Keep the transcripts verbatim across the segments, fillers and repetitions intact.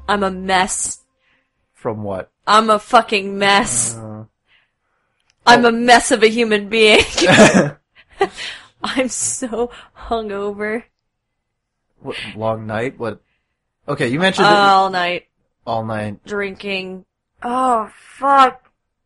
I'm a mess. From what? I'm a fucking mess. Uh, I'm oh. a mess of a human being. I'm so hungover. What, long night? What? Okay, you mentioned that All night. all night. Drinking. Oh, fuck.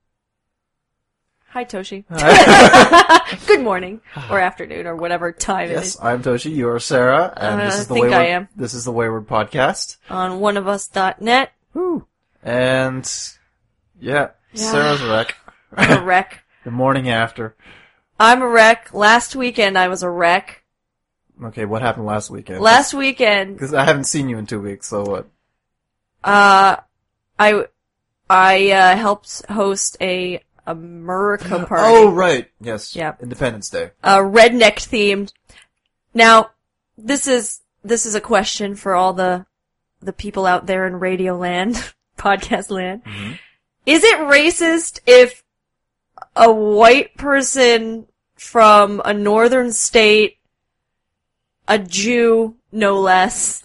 Hi, Toshi. Good morning. Or afternoon, or whatever time it Yes, is. I'm Toshi, you are Sarah, and Uh, this is I the think Wayward, I am. This is the Wayward Podcast. On one of us dot net. Woo. And, yeah, Yeah. Sarah's a wreck. I'm a wreck. The morning after. I'm a wreck. Last weekend, I was a wreck. Okay, what happened last weekend? Last weekend, Because I haven't seen you in two weeks, so what? uh, I, I, uh, helped host a America party. Oh, right. Yes. Yeah. Independence Day. Uh, redneck themed. Now, this is, this is a question for all the, the people out there in radio land, podcast land. Mm-hmm. Is it racist if a white person from a northern state, a Jew, no less,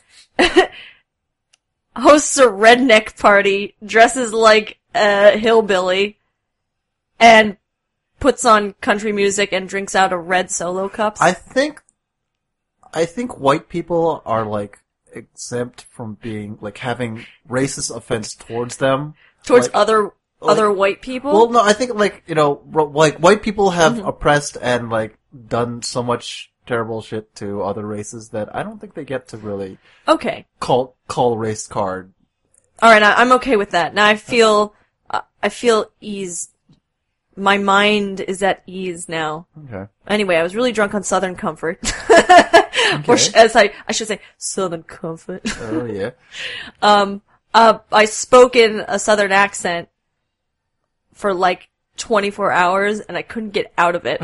hosts a redneck party, dresses like a hillbilly, and puts on country music and drinks out of red Solo cups? I think, I think white people are, like, exempt from being, like, having racist offense towards them. Towards like, other, like, other white people? Well, no, I think, like, you know, ro- like, white people have Mhm. oppressed and, like, done so much terrible shit to other races that I don't think they get to really Okay. call, call race card. Alright, I'm okay with that. Now I feel, uh, I feel ease. My mind is at ease now. Okay. Anyway, I was really drunk on Southern Comfort. Okay. Or sh- as I, I should say, Southern Comfort. Oh, yeah. um, uh, I spoke in a Southern accent for like twenty-four hours and I couldn't get out of it.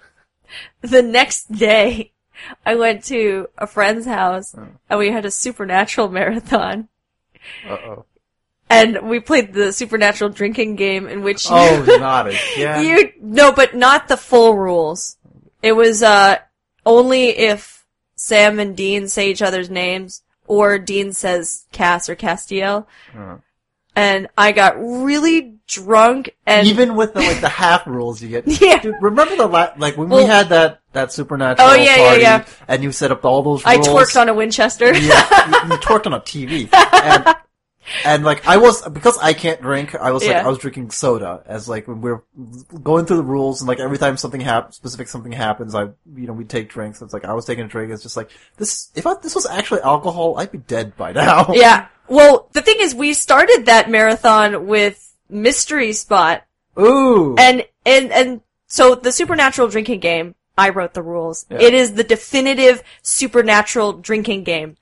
The next day, I went to a friend's house Oh. and we had a Supernatural marathon. Uh-oh. And we played the Supernatural drinking game in which you, Oh, not again. you, no, but not the full rules. It was, uh, only if Sam and Dean say each other's names, or Dean says Cass or Castiel. Uh. And I got really drunk and... Even with the, like, the half rules you get. Yeah. Dude, remember the, la- like, when we Well- had that, that Supernatural Oh, yeah, yeah, party, yeah. and you set up all those I rules. twerked on a Winchester. Yeah, you, you twerked on a T V. And, and like, I was, because I can't drink, I was like, Yeah. I was drinking soda, as like, when we we're going through the rules, and like, every time something hap- specific something happens, I, you know, we take drinks, it's like, I was taking a drink, it's just like, this, if I, this was actually alcohol, I'd be dead by now. Yeah. Well, the thing is, we started that marathon with Mystery Spot. Ooh. And, and, and, so the Supernatural drinking game, I wrote the rules. Yeah. It is the definitive Supernatural drinking game.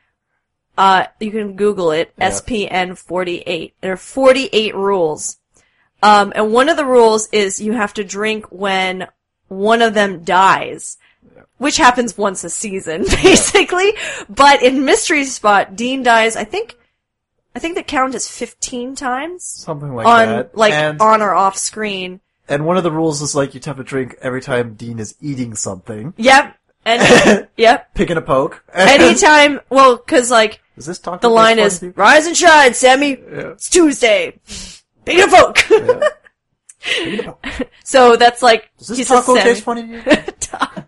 Uh, you can Google it, Yeah. S P N forty-eight. There are forty-eight rules. Um, and one of the rules is you have to drink when one of them dies. Which happens once a season, basically. But in Mystery Spot, Dean dies, I think, I think the count is fifteen times. Something like on, that. like, and, on or off screen. and one of the rules is like, you have to drink every time Dean is eating something. Yep. And, yep. Picking a poke. Anytime, well, cause like, Is this talking the line is, rise and shine, Sammy. Yeah. It's Tuesday. Pick a folk. Yeah. Picking a poke. So that's like, Does this he says taco Sammy. taste funny to you? Ta-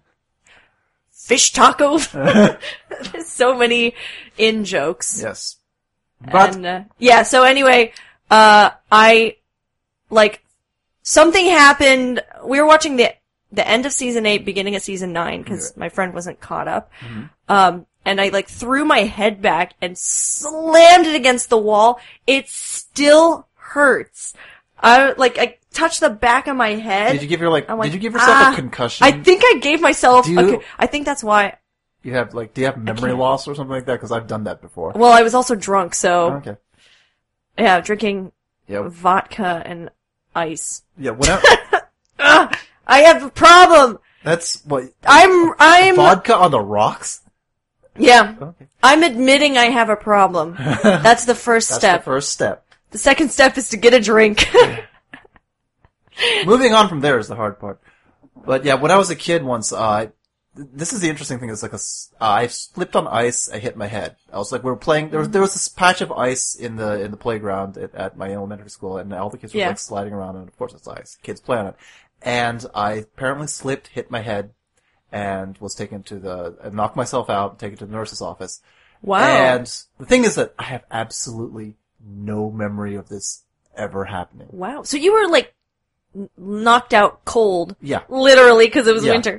Fish taco. There's so many in jokes. Yes. But, And, uh, yeah, so anyway, uh, I, like, something happened, we were watching the, the end of season eight, beginning of season nine, cause Yeah. my friend wasn't caught up. Mm-hmm. Um, and I, like, threw my head back and slammed it against the wall. It still hurts. I, like, I touched the back of my head. did you give your, like, I'm like, did you give yourself ah. a concussion? I think I gave myself, Do you- a con- I think that's why, You have, like, do you have memory can't- loss or something like that? Cause I've done that before. well, I was also drunk, so, Okay. yeah, drinking Yeah. vodka and ice. Yeah, whatever. Ugh, I have a problem. That's what, I'm, I'm, vodka on the rocks? yeah, Okay. I'm admitting I have a problem. That's the first That's step. the first step. The second step is to get a drink. Moving on from there is the hard part. But yeah, when I was a kid once, uh, this is the interesting thing. Is like a, s- uh, I slipped on ice. I hit my head. I was like, we were playing. There was there was this patch of ice in the in the playground at, at my elementary school, and all the kids were Yeah. like sliding around, and of course it's ice. Kids play on it, and I apparently slipped, hit my head, and was taken to the and knocked myself out, taken to the nurse's office. Wow. And the thing is that I have absolutely no memory of this ever happening. Wow. So you were like n- knocked out cold. Yeah. Literally, because it was Yeah. winter.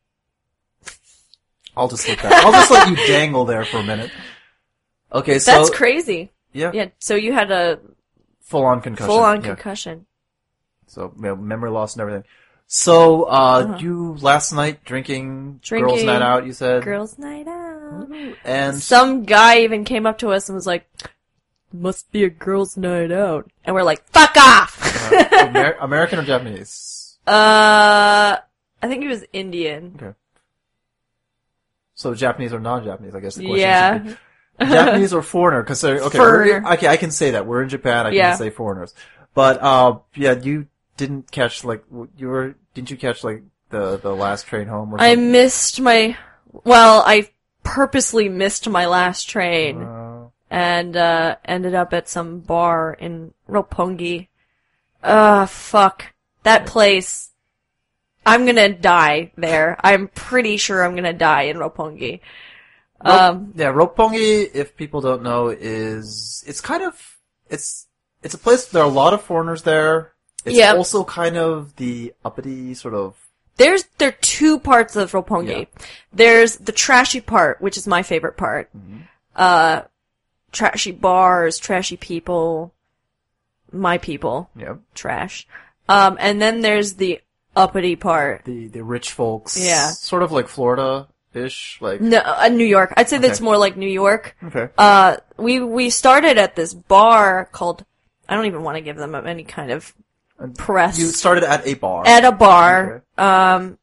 I'll just let that. I'll just let you dangle there for a minute. Okay, so That's crazy. yeah, Yeah. So you had a full on concussion. full on yeah. concussion. So you know, memory loss and everything. So uh Uh-huh. you last night drinking, girls' Drinking, night out, you said, Girls' night out. and Some guy even came up to us and was like, "Must be a girls' night out," and we're like, "Fuck off!" uh, Amer- American or Japanese? uh, I think he was Indian. Okay. So Japanese or non-Japanese? I guess the question Yeah. should be Japanese or foreigner? Because okay, Foreigner. we're, okay, I can say that we're in Japan. I Yeah. can say foreigners, but uh, yeah, you didn't catch like w- you were. Didn't you catch like the the last train home? Or I something? missed my. Well, I purposely missed my last train. Uh, and uh ended up at some bar in Roppongi. Uh fuck. That place. I'm gonna die there. I'm pretty sure I'm gonna die in Roppongi. Ro- Um yeah, Roppongi, if people don't know, is it's kind of it's it's a place. There are a lot of foreigners there. It's Yep. also kind of the uppity sort of. there's there are two parts of Roppongi. There's the trashy part, which is my favorite part. Uh trashy bars, trashy people, my people, Yeah, trash. Um and then there's the uppity part. the the rich folks. Yeah. Sort of like Florida-ish. Like No, uh, New York. I'd say that's Okay. more like New York. okay. Uh, we, we started at this bar called, I don't even want to give them any kind of press. You started at a bar. At a bar, um,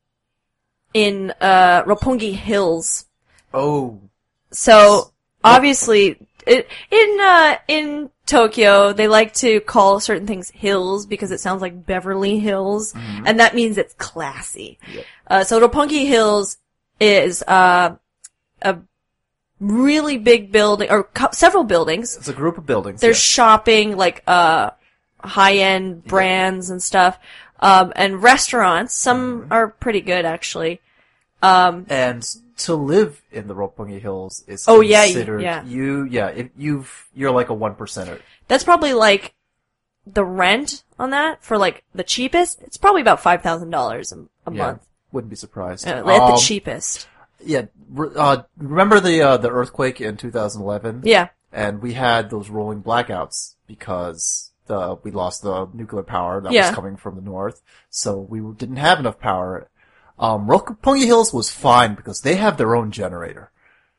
in, uh, Roppongi Hills. oh, So, obviously, it, in, uh, in Tokyo, they like to call certain things hills because it sounds like Beverly Hills, and that means it's classy. Yep. Uh, so Roppongi Hills is, uh, a really big building, or co- several buildings. it's a group of buildings. There's yeah. shopping, like, uh, high-end brands and stuff, um, and restaurants. Some are pretty good, actually. Um, And to live in the Roppongi Hills is Oh, yeah, y- considered yeah. you yeah if you've you're like a one percenter. that's probably, like, the rent on that for, like, the cheapest. It's probably about five thousand dollars a a Yeah, month. wouldn't be surprised. Uh, at the Um, cheapest. Yeah, re- uh, remember the uh, the earthquake in two thousand eleven? Yeah. And we had those rolling blackouts because the we lost the nuclear power that Yeah. was coming from the north, so we didn't have enough power. Um, Roppongi Hills was fine because they have their own generator.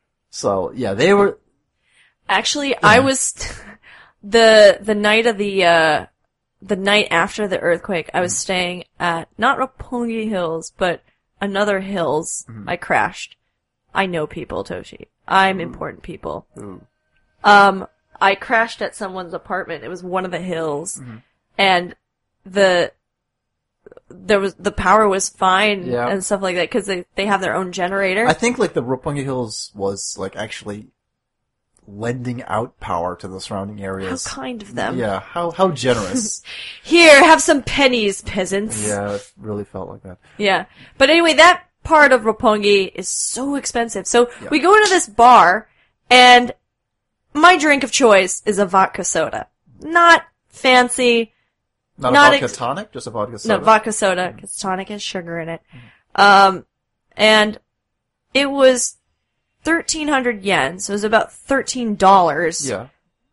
So yeah, they were. Actually, I was the the night of the uh the night after the earthquake. I was staying at not Roppongi Hills, but another hills. I crashed. I know people, Toshi. I'm important people. Ooh. Um, I crashed at someone's apartment. It was one of the hills, and the there was the power was fine Yeah. and stuff like that because they they have their own generator. I think like the Roppongi Hills was like actually lending out power to the surrounding How areas. kind of them. Yeah, how how generous. Here, have some pennies, peasants. Yeah, it really felt like that. Yeah. But anyway, that part of Roppongi is so expensive. So Yeah. we go into this bar, and my drink of choice is a vodka soda. Not fancy. Not, Not a vodka ex- tonic, just a vodka soda. No, vodka soda, because tonic has sugar in it. Um, and it was thirteen hundred yen, so it was about thirteen dollars Yeah.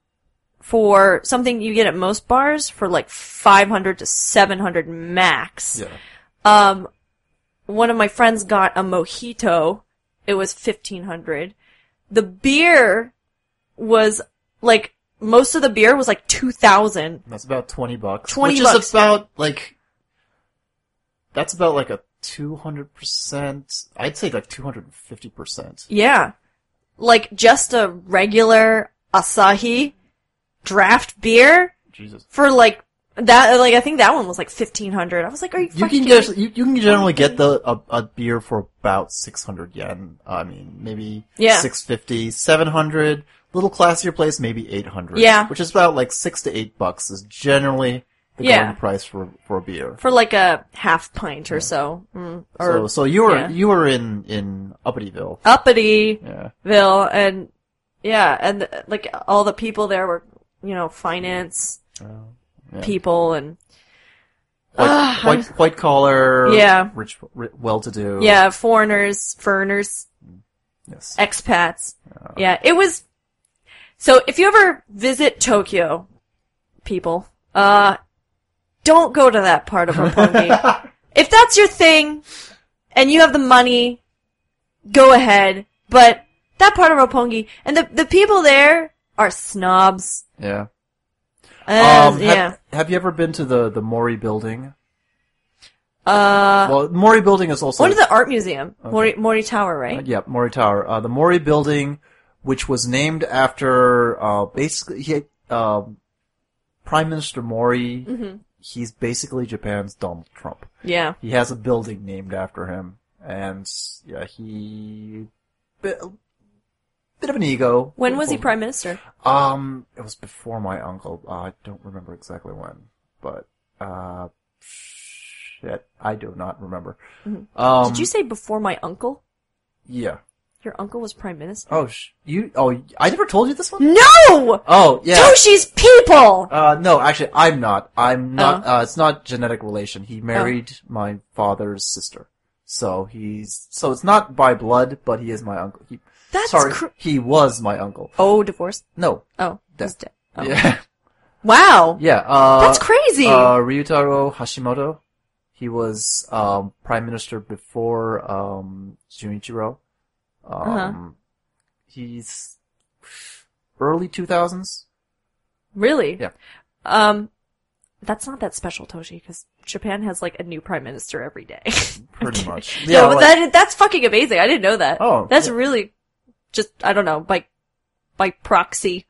for something you get at most bars for like five hundred to seven hundred max. Yeah. Um, one of my friends got a mojito. It was fifteen hundred. The beer was like, most of the beer was like two thousand. That's about twenty bucks. twenty which bucks. is about like that's about like a two hundred percent. I'd say like two hundred fifty percent. Yeah. Like just a regular Asahi draft beer Jesus. for like That, like, I think that one was like fifteen hundred. I was like, are you You fucking can kidding just you, you can generally get the a, a beer for about six hundred yen. I mean, maybe Yeah. six fifty, seven hundred. Little classier place, maybe eight hundred. Yeah. which is about like six to eight bucks is generally the Yeah. going price for for a beer. For like a half pint or so. Mm, or So so you were yeah. you were in in Uppity-ville. Uppityville, Yeah. and yeah, and like all the people there were, you know, finance Yeah. people and White, Ah, white, white collar. Yeah. Rich, ri well to do. yeah, foreigners, foreigners, Yes. expats. Yeah, it was. So if you ever visit Tokyo, people, uh, don't go to that part of Roppongi. If that's your thing, and you have the money, go ahead. But that part of Roppongi, and the the people there are snobs. Yeah. Uh, Um, yeah. have, have you ever been to the, the Mori building? Uh, Well, Mori building is also... one of the art museum, Mori Mori Tower, right? Uh, yeah, Mori Tower. Uh, the Mori building, which was named after, uh, basically, he, um, Prime Minister Mori, Mm-hmm. he's basically Japan's Donald Trump. Yeah. He has a building named after him, and, yeah, he, bit, bit of an ego. When was he prime minister? Um, it was before my uncle. Uh, I don't remember exactly when, but, uh, shit, I do not remember. Mm-hmm. Um, Did you say before my uncle? Yeah. Your uncle was prime minister? Oh, sh- you, oh, I never told you this one? No! Oh, yeah. Toshi's people! Uh, no, actually, I'm not. I'm not, Oh. uh, it's not genetic relation. He married my father's sister. So he's, so it's not by blood, but he is my uncle. He, That's sorry, cr- he was my uncle. Oh, divorced? No. Oh, Dead. he's dead. Oh. Yeah. Wow! Yeah, uh. That's crazy! Uh, Ryutaro Hashimoto. He was, um, prime minister before, um, Junichiro. Um, Uh-huh. he's early two thousands. Really? Yeah. Um, that's not that special, Toshi, because Japan has like a new prime minister every day. Pretty much. no, Yeah, but like- that, that's fucking amazing. I didn't know that. Oh, That's yeah. really just, I don't know, by, by proxy,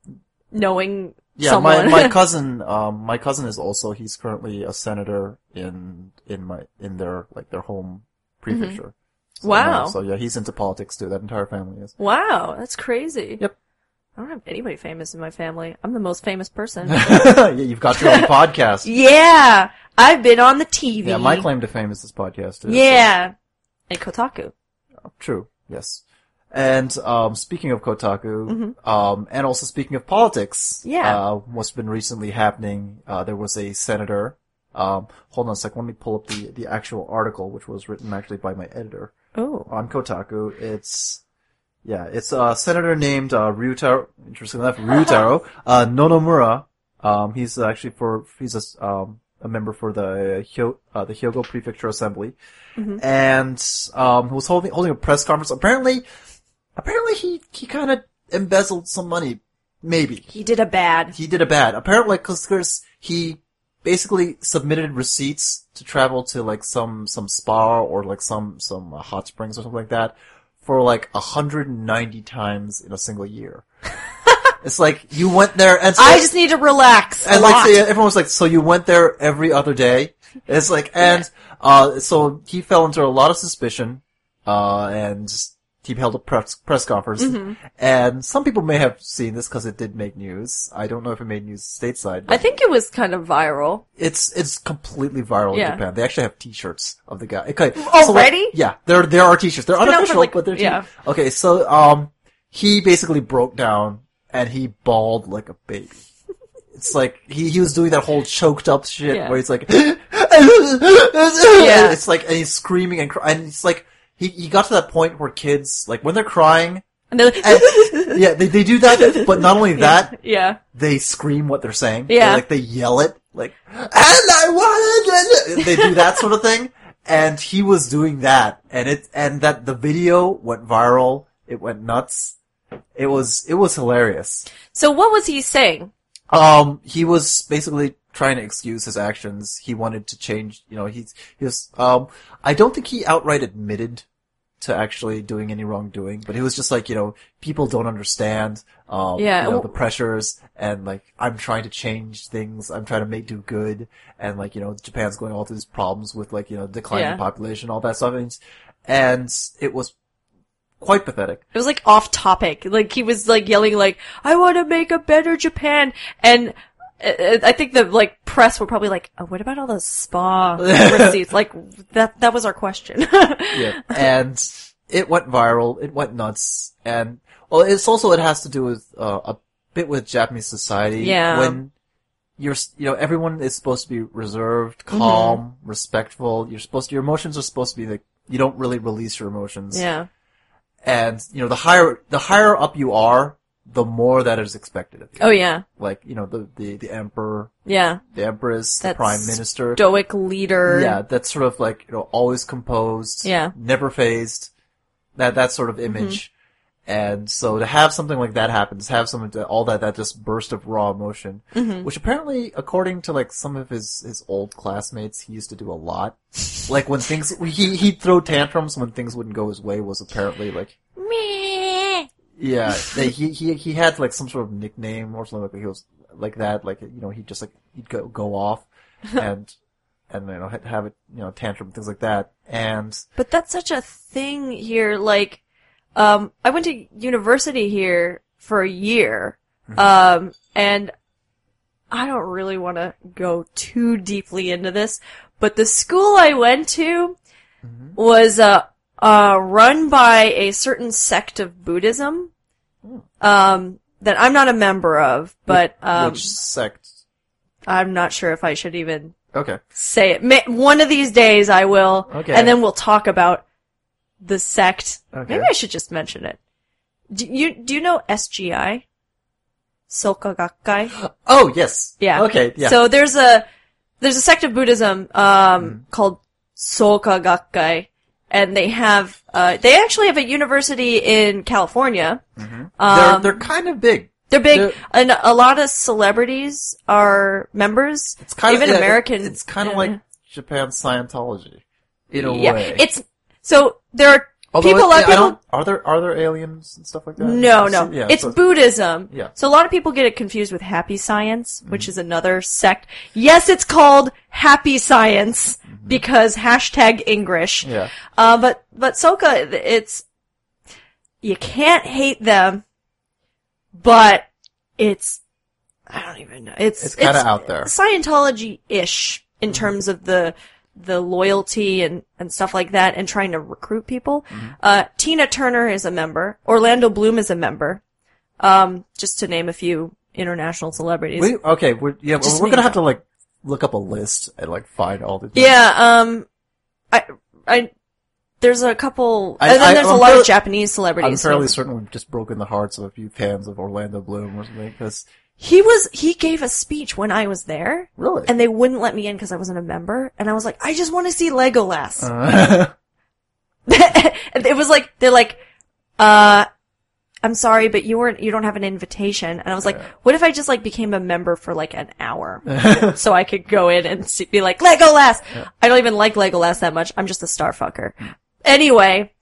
knowing Yeah, someone. my my cousin, um, my cousin is also, he's currently a senator in in my in their like their home prefecture. So, Wow. no, so yeah, he's into politics too. That entire family is. Wow, that's crazy. Yep. I don't have anybody famous in my family. I'm the most famous person. Yeah, you've got your own podcast. Yeah, I've been on the T V. Yeah, my claim to fame is this podcast too. Yeah, and Kotaku. so- True. Yes. And um, speaking of Kotaku, um, and also speaking of politics, Yeah. uh, what's been recently happening? Uh, there was a senator. Um, hold on a sec. Let me pull up the the actual article, which was written actually by my editor Oh, on Kotaku. It's yeah, it's a senator named uh, Ryutaro. Interesting enough, Ryutaro uh, Nonomura. Um, he's actually for he's a um, a member for the Hyo, uh, the Hyogo Prefecture Assembly, and um, he was holding holding a press conference. Apparently. Apparently he, he kind of embezzled some money. Maybe. he did a bad. He did a bad. Apparently, cause he basically submitted receipts to travel to like some, some spa or like some, some uh, hot springs or something like that for like one hundred ninety times in a single year. It's like, you went there and so, I just need to relax. a and like, lot. so everyone was like, so you went there every other day? It's like, and, uh, so he fell into a lot of suspicion, uh, and he held a press, press conference, Mm-hmm. and some people may have seen this because it did make news. I don't know if it made news stateside, but I think it was kind of viral. it's it's completely viral Yeah. in Japan. They actually have T-shirts of the guy. Okay, Already? like, yeah, there there are T-shirts. They're been out for, unofficial, like- but they're T- yeah. Okay, so um, he basically broke down and he bawled like a baby. It's like he he was doing that whole choked up shit Yeah. where he's like, Yeah. it's like, and he's screaming and cry- and it's like. He, he got to that point where kids, like, when they're crying, And they're like, and, yeah, they, they do that, but not only that, yeah. they scream what they're saying. Yeah. They, like, they yell it, like, and I wanted, they do that sort of thing, and he was doing that, and it, and that, the video went viral, it went nuts, it was, it was hilarious. So what was he saying? Um, he was basically trying to excuse his actions, he wanted to change, you know, he's, he was, um, I don't think he outright admitted to actually doing any wrongdoing, but he was just like, you know, people don't understand, um, Yeah, you know, well- the pressures, and like, I'm trying to change things, I'm trying to make do good, and like, you know, Japan's going all through these problems with like, you know, declining Yeah. population, all that stuff, and, and it was quite pathetic. It was like off topic. Like he was like yelling like, I want to make a better Japan. And uh, I think the like press were probably like, oh, what about all those spa receipts? Like that, that was our question. Yeah. And it went viral, it went nuts, and, well, it's also, it has to do with, uh, a bit with Japanese society. Yeah. When you're, you know, everyone is supposed to be reserved, calm, mm-hmm. respectful, you're supposed to, your emotions are supposed to be like, you don't really release your emotions. Yeah. And, you know, the higher, the higher up you are, the more that is expected of you. Oh yeah. Like, you know, the, the, the emperor, Yeah. the empress, That the prime minister. stoic leader. Yeah, that's sort of like, you know, always composed. Yeah. Never phased. That, that sort of image. Mm-hmm. And so to have something like that happen, to have something to, all that, that just burst of raw emotion, mm-hmm. which apparently, according to like some of his, his old classmates, he used to do a lot. Like when things, he, he'd throw tantrums when things wouldn't go his way was apparently like, Meh. yeah, they, he, he, he had like some sort of nickname or something like he was like that, like, you know, he'd just like, he'd go, go off and, and, you know, have it, you know, tantrum, things like that. And, But that's such a thing here, like, Um, I went to university here for a year, mm-hmm. um, and I don't really want to go too deeply into this, but the school I went to mm-hmm. was, uh, uh, run by a certain sect of Buddhism, mm. um, that I'm not a member of, but, um, which sect? I'm not sure if I should even okay. say it. May- one of these days I will, okay. and then we'll talk about the sect. Okay. Maybe I should just mention it. Do you do you know S G I? Soka Gakkai? Oh, yes. Yeah. Okay, yeah. So there's a there's a sect of Buddhism um mm. called Soka Gakkai, and they have uh they actually have a university in California. Mm-hmm. Um, they're they're kind of big. They're big, they're, and a lot of celebrities are members. It's kind even of, yeah, American. It's kind of yeah. like Japan's Scientology, in a yeah. way. It's so there are Although people. It, like yeah, people. I don't, are there are there aliens and stuff like that? No, no. Yeah, it's so, Buddhism. Yeah. So a lot of people get it confused with Happy Science, which mm-hmm. is another sect. Yes, it's called Happy Science mm-hmm. because hashtag English. Yeah. Uh, but, but Soka, it's, you can't hate them, but it's, I don't even know. It's, it's kind of out there. Scientology-ish in mm-hmm. terms of the, the loyalty and, and stuff like that and trying to recruit people. Mm-hmm. Uh, Tina Turner is a member. Orlando Bloom is a member. Um, just to name a few international celebrities. We, okay, we're, yeah, Just we're gonna have them. to like, look up a list and like find all the Yeah, um, I, I, there's a couple, I, and then I, there's I'm a lot fairly, of Japanese celebrities. I'm fairly so. certain we've just broken the hearts of a few fans of Orlando Bloom or something, because He was, he gave a speech when I was there. Really? And they wouldn't let me in because I wasn't a member. And I was like, I just want to see Legolas. Uh. It was like, they're like, uh, I'm sorry, but you weren't, you don't have an invitation. And I was like, yeah. what if I just like became a member for like an hour? So I could go in and see, be like, Legolas! Yeah. I don't even like Legolas that much. I'm just a star fucker. Anyway.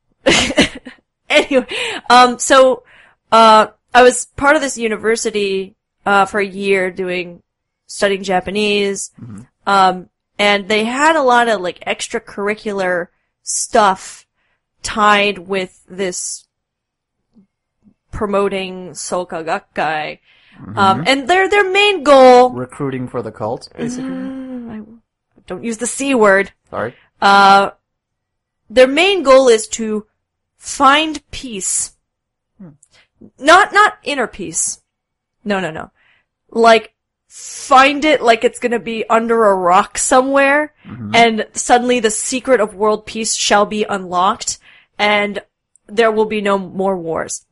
anyway, um, so, uh, I was part of this university, uh, for a year doing, studying Japanese. Mm-hmm. Um, and they had a lot of like extracurricular stuff tied with this promoting Soka Gakkai. Mm-hmm. Um, and their, their main goal. Recruiting for the cult, basically. Mm, I don't use the C word. Sorry. Uh, their main goal is to find peace. Not, not inner peace. No, no, no. Like, find it like it's gonna be under a rock somewhere, mm-hmm. and suddenly the secret of world peace shall be unlocked, and there will be no more wars.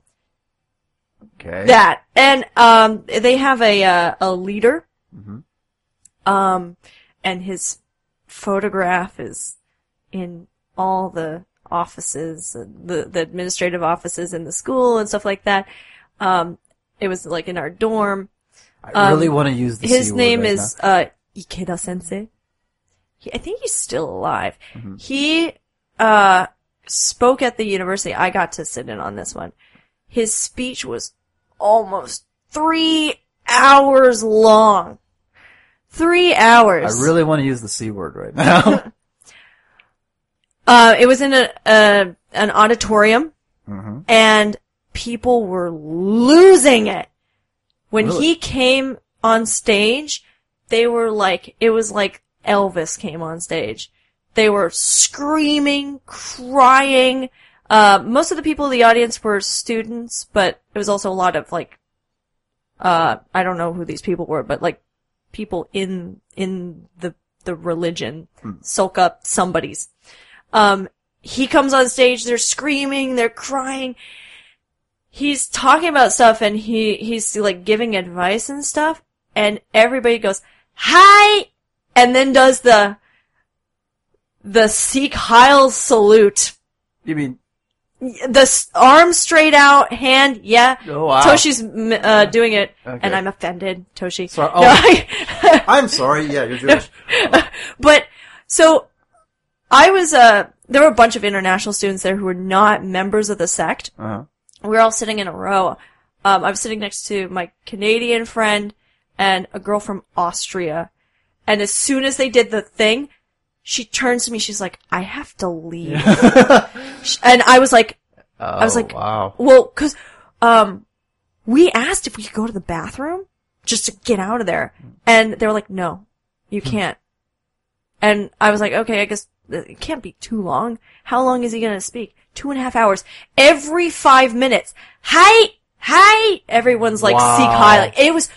Okay. That. And, um, they have a, uh, a leader. Mm-hmm. Um, and his photograph is in all the offices, the, the administrative offices in the school and stuff like that. Um, it was like in our dorm. I really um, want to use the His C word name right is, now. uh, Ikeda Sensei. He, I think he's still alive. Mm-hmm. He, uh, spoke at the university. I got to sit in on this one. His speech was almost three hours long. Three hours. I really want to use the C word right now. uh, it was in a, a an auditorium, mm-hmm. and people were losing it. When Really? he came on stage, they were like, it was like Elvis came on stage. They were screaming, crying. Uh, most of the people in the audience were students, but it was also a lot of like, uh, I don't know who these people were, but like people in, in the, the religion, Hmm. soak up somebody's. Um, he comes on stage, they're screaming, they're crying. He's talking about stuff and he, he's like giving advice and stuff, and everybody goes, hi! And then does the, the Sikh Heil salute. You mean? The s- arm straight out, hand, yeah. Oh, wow. Toshi's, uh, doing it, Okay. and I'm offended, Toshi. Sorry. Oh, No, I- I'm sorry. Yeah, you're Jewish. But, so, I was, uh, there were a bunch of international students there who were not members of the sect. Uh-huh. We were all sitting in a row. Um, I was sitting next to my Canadian friend and a girl from Austria. And as soon as they did the thing, she turns to me, she's like, I have to leave. Sh- and I was like, Oh, I was like, wow. well, cause, um, we asked if we could go to the bathroom just to get out of there. And they were like, no, you can't. And I was like, okay, I guess it can't be too long. How long is he gonna speak? Two and a half hours. Every five minutes. Hi! Hi! Everyone's like, Wow. Sikh hi. Like, it was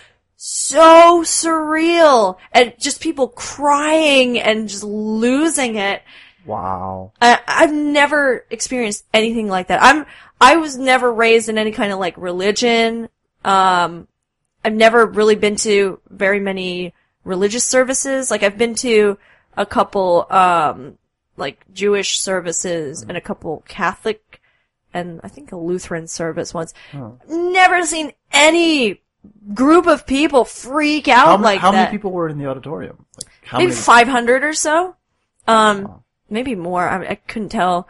so surreal. And just people crying and just losing it. Wow. I, I've never experienced anything like that. I'm, I was never raised in any kind of like religion. Um, I've never really been to very many religious services. Like I've been to a couple, um, like Jewish services and a couple Catholic and I think a Lutheran service once. Huh. Never seen any group of people freak out How, ma- like how that. many people were in the auditorium? Like, how Maybe many? five hundred or so. Um, Wow. maybe more. I, I couldn't tell.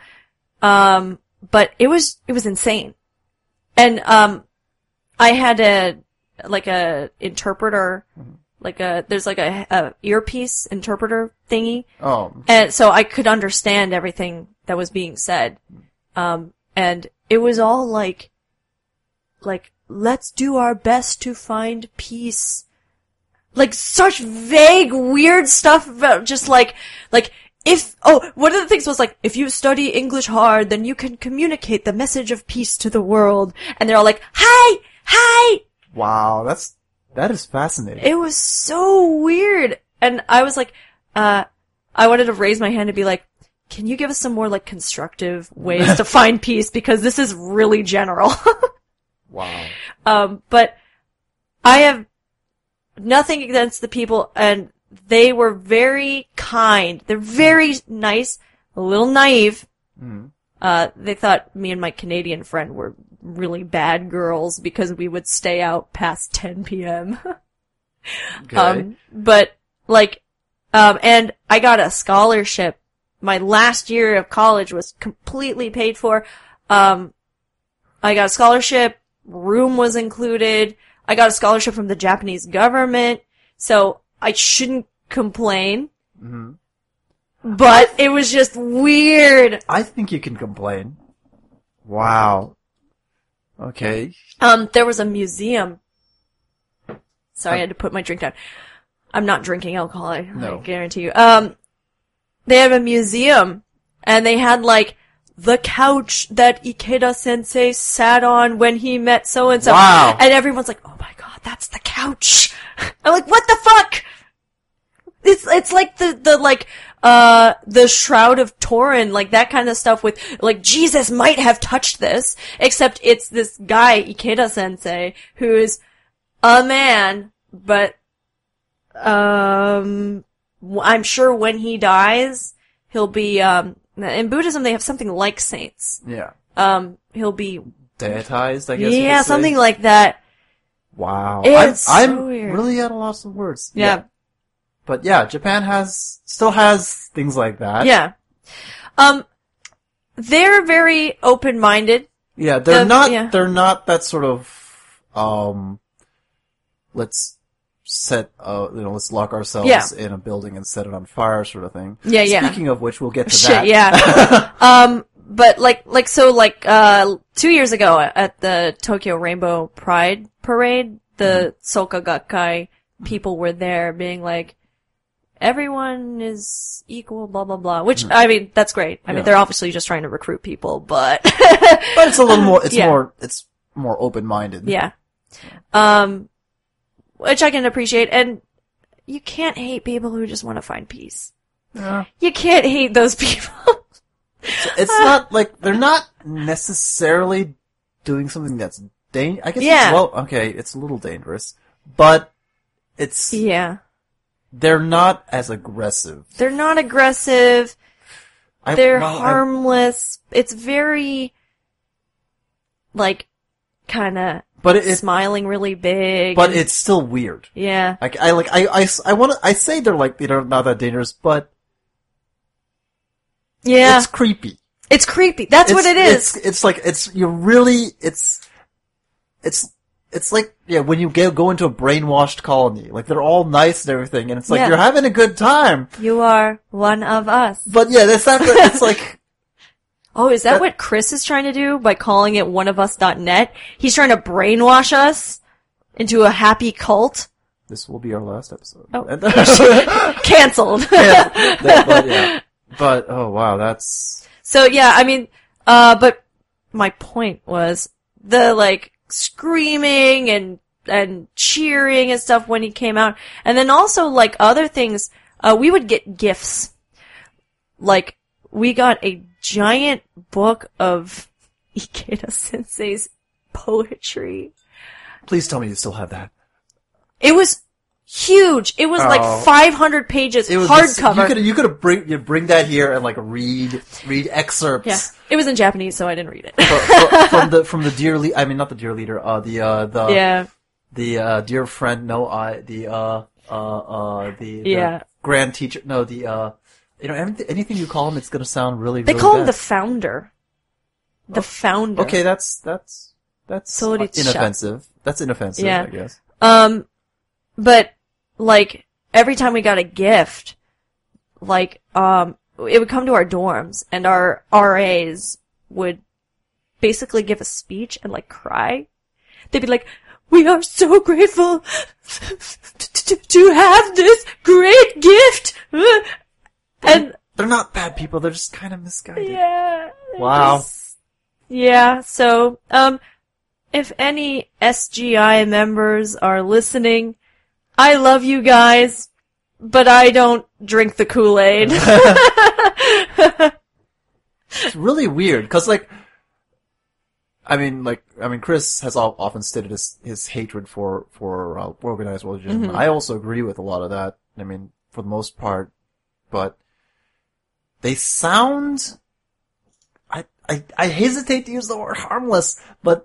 Um, but it was, it was insane. And, um, I had a, like a interpreter, Mm-hmm. like a, there's like a, a earpiece interpreter thingy. Oh. And so I could understand everything that was being said. Um, and it was all like, like, let's do our best to find peace. Like such vague, weird stuff about just like, like, if, oh, one of the things was like, if you study English hard, then you can communicate the message of peace to the world. And they're all like, hi, hi! Wow. That's, that is fascinating. It was so weird. And I was like, uh, I wanted to raise my hand and be like, can you give us some more like constructive ways to find peace? Because this is really general. Wow. Um, but I have nothing against the people, and they were very kind. They're very nice, a little naive. Mm. Uh, they thought me and my Canadian friend were really bad girls because we would stay out past ten p.m. Okay. Um, but like, um, and I got a scholarship. My last year of college was completely paid for. Um, I got a scholarship. Room was included. I got a scholarship from the Japanese government. So I shouldn't complain. hmm But it was just weird. I think you can complain. Wow. Okay. Um, there was a museum. Sorry, I had to put my drink down. I'm not drinking alcohol, I, No. I guarantee you. Um, they have a museum, and they had like the couch that Ikeda Sensei sat on when he met so and so. Wow. And everyone's like, "Oh my god, that's the couch." I'm like, "What the fuck?" It's it's like the the like uh the Shroud of Turin, like that kind of stuff with like Jesus might have touched this, except it's this guy Ikeda Sensei who's a man, but um I'm sure when he dies he'll be um in Buddhism they have something like saints. Yeah. Um he'll be Deitized, I guess. you yeah, could say. something like that. Wow. It's I'm, so I'm weird. really at a loss of words. Yeah. But yeah, Japan has, still has things like that. Yeah. Um, they're very open-minded. Yeah, they're The- not. yeah. They're not that sort of. Um, let's set. Uh, you know, let's lock ourselves Yeah. in a building and set it on fire, sort of thing. Yeah, yeah. Speaking of which, we'll get to Shit, that. yeah. um, but like, like, so like, uh, two years ago at the Tokyo Rainbow Pride Parade, the Soka Gakkai people were there being like, everyone is equal, blah, blah, blah. Which, I mean, that's great. I mean, Yeah. they're obviously just trying to recruit people, but, But it's a little more. It's Yeah. more. It's more open-minded. yeah. Um, which I can appreciate, and you can't hate people who just want to find peace. Yeah. You can't hate those people. It's not like they're not necessarily doing something that's dang. I guess. Yeah. It's, well, okay, it's a little dangerous, but it's Yeah. they're not as aggressive. They're not aggressive. I, They're well, I- harmless. It's very, like, kind of but it, it smiling really big. but and- it's still weird. yeah. Like I like I I, I want to I say they're like they're not that dangerous, but Yeah. it's It's, creepy. creepy. That's what It's- it is. It's, it's like it's you really it's it's it's like yeah when you go go into a brainwashed colony, like they're all nice and everything, and it's like Yeah. you're having a good time. You are one of us. But yeah, that's not. The, it's like Oh, is that, that- what Chris is trying to do by calling it one of us dot net? He's trying to brainwash us into a happy cult? this will be our last episode. Oh. And- Canceled. yeah, that- but yeah, but oh wow, that's So yeah, I mean, uh, but my point was the like screaming and and cheering and stuff when he came out, and then also like other things. Uh, we would get gifts. Like we got a giant book of Ikeda Sensei's poetry. please tell me you still have that. It was huge. It was Oh. like five hundred pages, It was hardcover. You could you could have bring you bring that here and like read read excerpts. Yeah, it was in Japanese, so I didn't read it. fro- fro- from the from the dear le- I mean not the dear leader uh the uh the yeah, the uh dear friend no I the uh uh uh the, the Yeah. grand teacher no the uh you know anything, anything you call him it's gonna sound really they really call him bad. the founder. The founder. Okay, that's that's that's uh, Soritsu. inoffensive. That's inoffensive, Yeah. I guess. Um, but like every time we got a gift, like um, it would come to our dorms, and our R As would basically give a speech and like cry. They'd be like, "We are so grateful to, to have this great gift," and They're not bad people. They're just kind of misguided. yeah, Wow. just- yeah. So, um, if any S G I members are listening, I love you guys, but I don't drink the Kool-Aid. It's really weird because, like, I mean, like, I mean, Chris has al- often stated his his hatred for for uh, organized religion. Mm-hmm. I also agree with a lot of that. I mean, for the most part, but they sound. I I I hesitate to use the word harmless, but.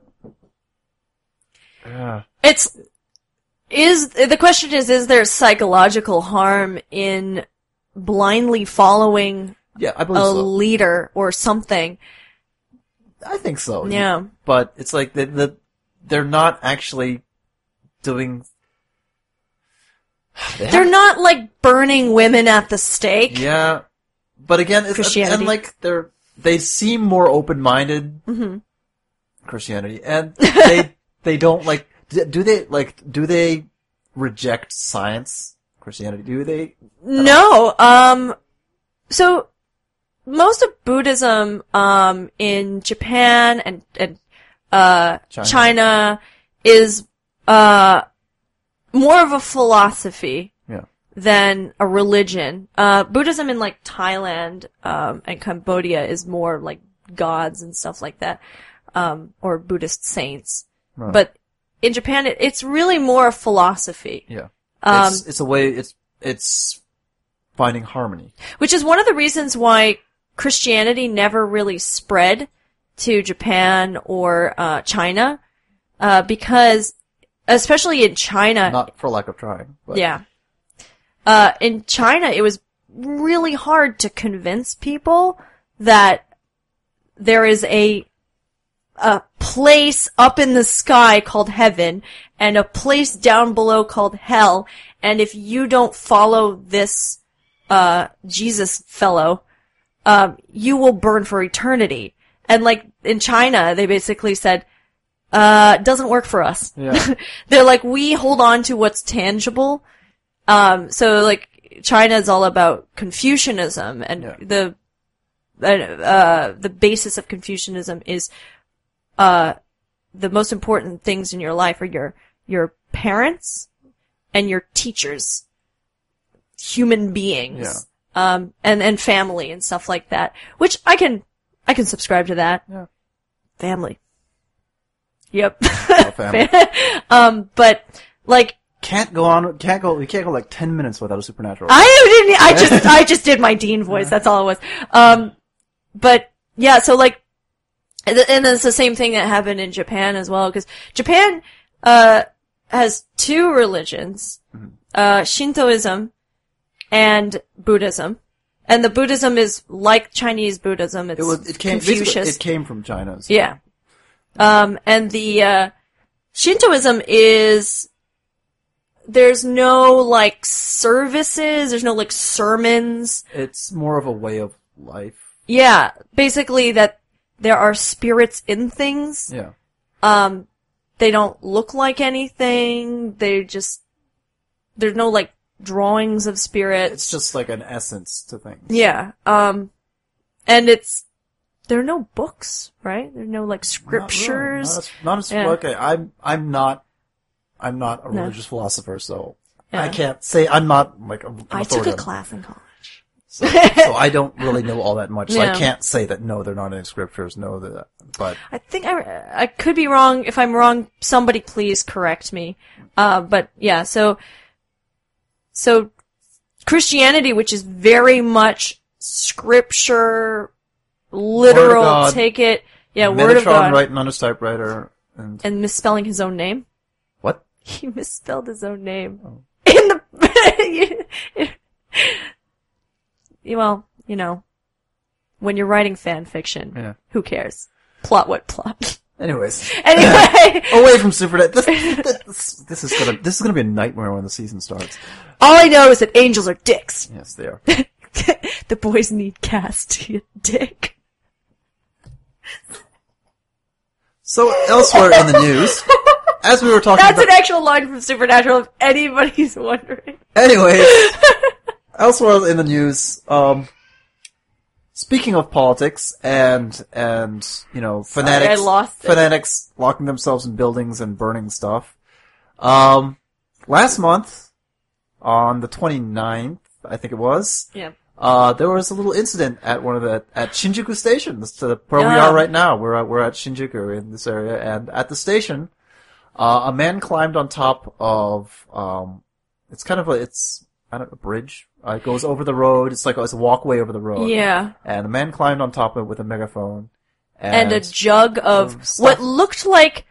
Uh, It's, is, the question is, is there psychological harm in blindly following yeah, I a believe so. leader or something? I think so. Yeah. But it's like the, the they're not actually doing. They They're have- not like burning women at the stake. Yeah, but again, it's, Christianity. and like they're they seem more open minded. Mm-hmm. Christianity, and they they don't like. d- Do they like? Do they reject science? Christianity? Do they? No, um, so most of Buddhism, um, in Japan and, and, uh, China. China, is, uh, more of a philosophy Yeah. than a religion. Uh, Buddhism in like Thailand, um, and Cambodia is more like gods and stuff like that, um, or Buddhist saints. Right. But in Japan, it, it's really more a philosophy. Yeah. Um, it's it's a way. It's it's finding harmony. Which is one of the reasons why Christianity never really spread to Japan or uh, China, uh, because especially in China, Not for lack of trying. But yeah, uh, in China it was really hard to convince people that there is a a place up in the sky called heaven and a place down below called hell, and if you don't follow this uh Jesus fellow, um you will burn for eternity. And like in China, they basically said, uh it doesn't work for us. Yeah. They're like, we hold on to what's tangible. Um so like China is all about Confucianism, and Yeah. the uh the basis of Confucianism is uh the most important things in your life are your your parents and your teachers, human beings, Yeah. um, and and family and stuff like that. Which I can I can subscribe to that. Yeah. Family. Yep. family. um, but like Can't go on. Can't go. We can't go like ten minutes without a supernatural. I didn't. I just I just did my Dean voice. That's all it was. Um, but yeah. So like. And it's the same thing that happened in Japan as well, because Japan, uh, has two religions, Mm-hmm. uh, Shintoism and Buddhism. And the Buddhism is like Chinese Buddhism. It's It was. It came. basically, Confucius. It came from China. So. Yeah. Um, and the, uh, Shintoism is, there's no, like, services, there's no, like, sermons. It's more of a way of life. Yeah. Basically that, there are spirits in things. Yeah. Um, they don't look like anything. They just, there's no like drawings of spirits. It's just like an essence to things. Yeah. Um, and it's, there are no books, right? There are no like scriptures. Not, really. not, as, not Yeah. as, okay, I'm, I'm not, I'm not a No. religious philosopher, so Yeah. I can't say, I'm not like a, an I took authority a on it. class in college. So, so I don't really know all that much. So Yeah. I can't say that no, they're not in scriptures. No, that. But I think I, I could be wrong. If I'm wrong, somebody please correct me. Uh, but yeah, so, so Christianity, which is very much scripture, literal, God. take it, yeah, word of Metatron God, writing on his typewriter and and misspelling his own name. what? He misspelled his own name. Oh. In the, well, you know, when you're writing fan fiction, Yeah. who cares? Plot what plot. Anyways, Anyway, away from Super. This, this, this is gonna this is gonna be a nightmare when the season starts. all I know is that angels are dicks. Yes, they are. The boys need Cass to be a dick. So elsewhere in the news, as we were talking That's about, an actual line from Supernatural if anybody's wondering. anyways, elsewhere in the news, um, speaking of politics and and you know fanatics, I lost it. fanatics locking themselves in buildings and burning stuff. Um, last month, on the twenty-ninth, I think it was, Yeah. uh, there was a little incident at one of the at Shinjuku Station. That's the, where we Yeah. are right now. We're at, we're at Shinjuku in this area, and at the station, uh, a man climbed on top of um, it's kind of a it's I don't know, a bridge. Uh, it goes over the road. It's like it's a walkway over the road. Yeah. And a man climbed on top of it with a megaphone. And a jug of of stuff. what looked like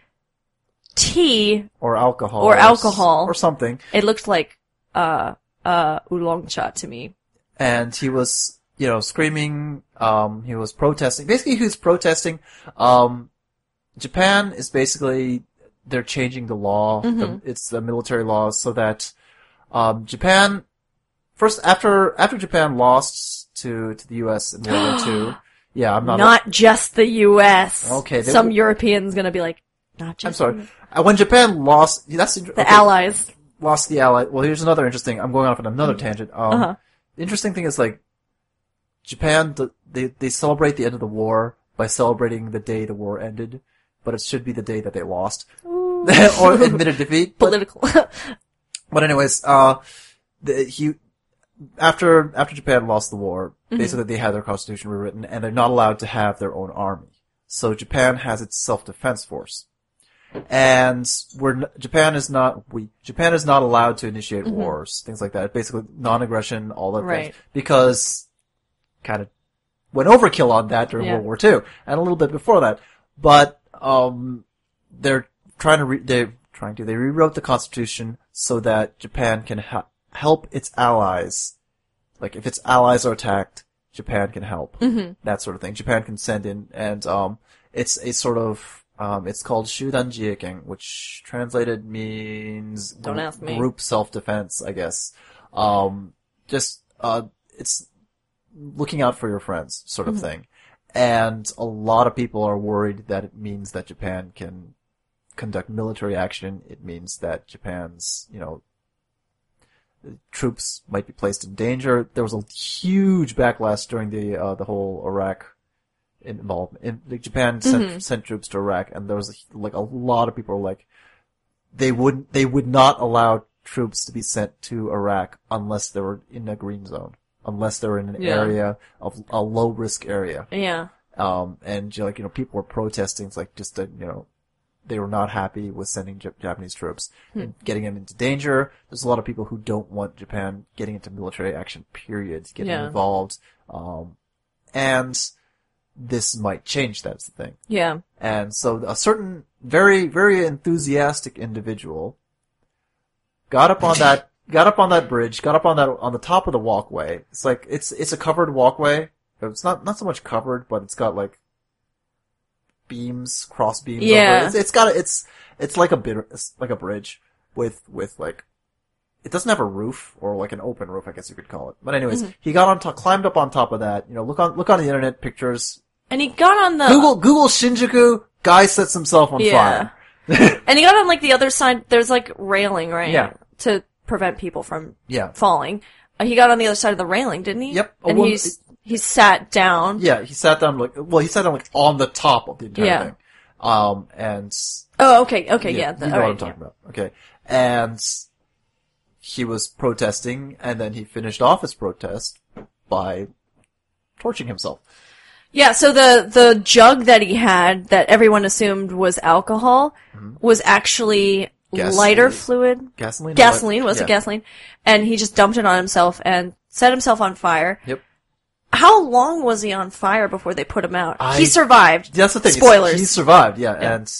tea. or alcohol. Or s- alcohol. Or something. It looked like, uh, uh, oolong cha to me. And he was, you know, screaming, um, he was protesting. Basically, he was protesting, um, Japan is basically, they're changing the law. Mm-hmm. The, it's the military laws so that, um, Japan, first, after, after Japan lost to, to the U S in World War Two, yeah, I'm not, Not just the U S. Okay, they- Some Europeans gonna be like, not just I'm sorry. the, Uh, When Japan lost, that's the the Allies. lost the ally. Well, here's another interesting. I'm going off on another tangent. Um, Uh-huh. The interesting thing is like Japan. The, they they celebrate the end of the war by celebrating the day the war ended, but it should be the day that they lost Ooh. or admitted defeat. But, Political. but anyways, uh, the, he after after Japan lost the war, basically they had their constitution rewritten, and they're not allowed to have their own army. So Japan has its self-defense force. And we're, n- Japan is not, we, Japan is not allowed to initiate wars, things like that. Basically, non-aggression, all that Right. things. Because, kind of, went overkill on that during Yeah. World War Two. And a little bit before that. But, um, they're trying to re- they're trying to, they rewrote the constitution so that Japan can ha- help its allies. Like, if its allies are attacked, Japan can help. Mm-hmm. That sort of thing. Japan can send in, and um, it's a sort of um, it's called Shudan Jieken, which translated means Don't gr- ask me. group self-defense, I guess. Um, just uh, it's looking out for your friends, sort of Mm-hmm. thing. And a lot of people are worried that it means that Japan can conduct military action. It means that Japan's, you know, troops might be placed in danger. There was a huge backlash during the uh, the whole Iraq involvement. In, like, Japan sent Mm-hmm. sent troops to Iraq, and there was a, like a lot of people were like, they wouldn't, they would not allow troops to be sent to Iraq unless they were in a green zone, unless they were in an Yeah. area of a low risk area. Yeah. Um, and like, you know, people were protesting. It's like just, a, you know, they were not happy with sending J- Japanese troops and getting them into danger. There's a lot of people who don't want Japan getting into military action, period, getting Yeah. involved. Um, and this might change, that's the thing. Yeah. And so a certain very, very enthusiastic individual got up on that, got up on that bridge, got up on that, on the top of the walkway. It's like, it's, it's a covered walkway. It's not, not so much covered, but it's got like beams, cross beams. Yeah. Over it. It's, it's got, a, it's, it's like a bit, it's like a bridge with, with like, it doesn't have a roof or like an open roof, I guess you could call it. But anyways, Mm-hmm. he got on top, climbed up on top of that. You know, look on, look on the internet pictures. And he got on the Google, Google Shinjuku, guy sets himself on Yeah. fire. and he got on like the other side. There's like railing, right? Yeah. To prevent people from Yeah. falling. Uh, he got on the other side of the railing, didn't he? Yep. And Well, he's he sat down. Yeah, he sat down like, well, he sat down like on the top of the entire Yeah. thing. Um, and, Oh, okay, okay, yeah. the, you know all what right, I'm talking yeah. about. Okay. And he was protesting, and then he finished off his protest by torching himself. Yeah, so the, the jug that he had that everyone assumed was alcohol was actually Gasoline. lighter fluid. Gasoline? Gasoline, was yeah. it gasoline? And he just dumped it on himself and set himself on fire. Yep. How long was he on fire before they put him out? I- he survived. That's the thing. it's- Spoilers. He survived, yeah, Yeah. and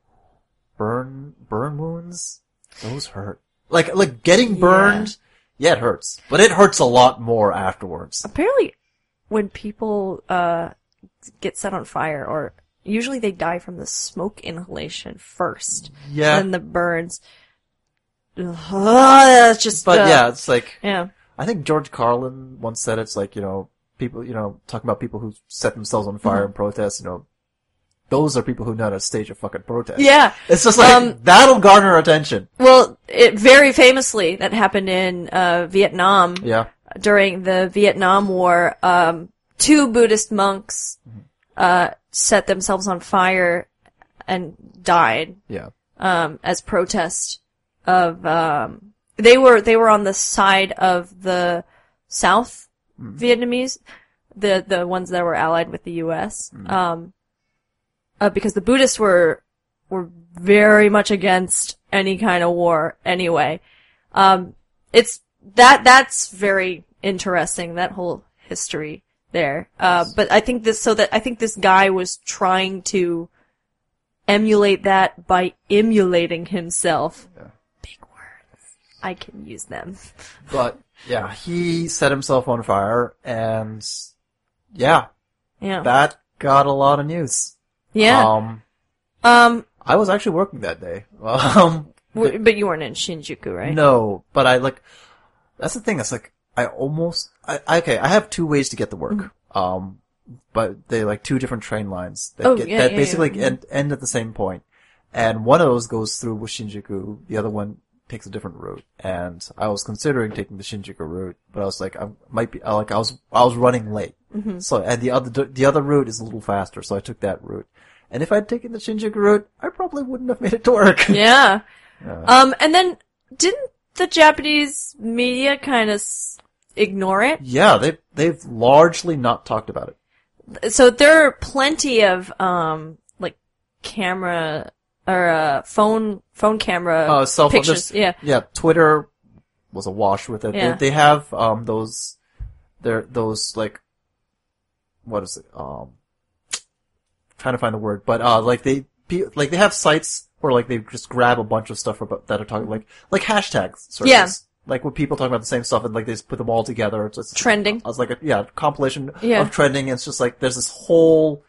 burn, burn wounds, those hurt. Like, like getting burned, yeah. it hurts. But it hurts a lot more afterwards. Apparently, when people uh get set on fire, or usually they die from the smoke inhalation first, Yeah. and the burns. Ugh, that's just. But uh, yeah, it's like, yeah, I think George Carlin once said it's like, you know, people, you know, talking about people who set themselves on fire in protest, you know, those are people who know how to stage a fucking protest. yeah. It's just like, Um, that'll garner attention. Well, it very famously that happened in uh Vietnam Yeah. during the Vietnam War. Um, two Buddhist monks uh set themselves on fire and died. Yeah. um, as protest of, um, they were, they were on the side of the South Vietnamese, the, the ones that were allied with the U S, um, uh, because the Buddhists were, were very much against any kind of war anyway. Um, it's, that, that's very interesting, that whole history there. Uh, but I think this, so that, I think this guy was trying to emulate that by emulating himself. Yeah. Big words. I can use them. But, yeah, he set himself on fire, and, yeah, Yeah. that got a lot of news. yeah. Um, Um, I was actually working that day. Um, w- but you weren't in Shinjuku, right? no, but I like, that's the thing, it's like, I almost, I, I- okay, I have two ways to get to work. Mm-hmm. Um, but they like two different train lines that Oh, get, yeah, that yeah, basically yeah. End, end at the same point. And one of those goes through Shinjuku, the other one takes a different route. And I was considering taking the Shinjuku route, but I was like, I might be, I like, I was, I was running late. Mm-hmm. So, and the other, the other route is a little faster, so I took that route. And if I'd taken the Shinjuku route, I probably wouldn't have made it to work. Yeah. Yeah. Um, and then didn't the Japanese media kind of s- ignore it? Yeah, they they've largely not talked about it. So there are plenty of, um, like camera or, uh, phone, phone camera Uh, cell phone, pictures. there's- Yeah. Yeah, Twitter was awash with it. Yeah. They, they have um those, they're those like, what is it? Um, trying to find the word, but uh, like they pe- like they have sites where like they just grab a bunch of stuff about, that are talking like like hashtag searches. Yeah. like with people talking about the same stuff and like they just put them all together. It's just Trending. I was like, a, yeah, compilation Yeah. of trending. And it's just like there's this whole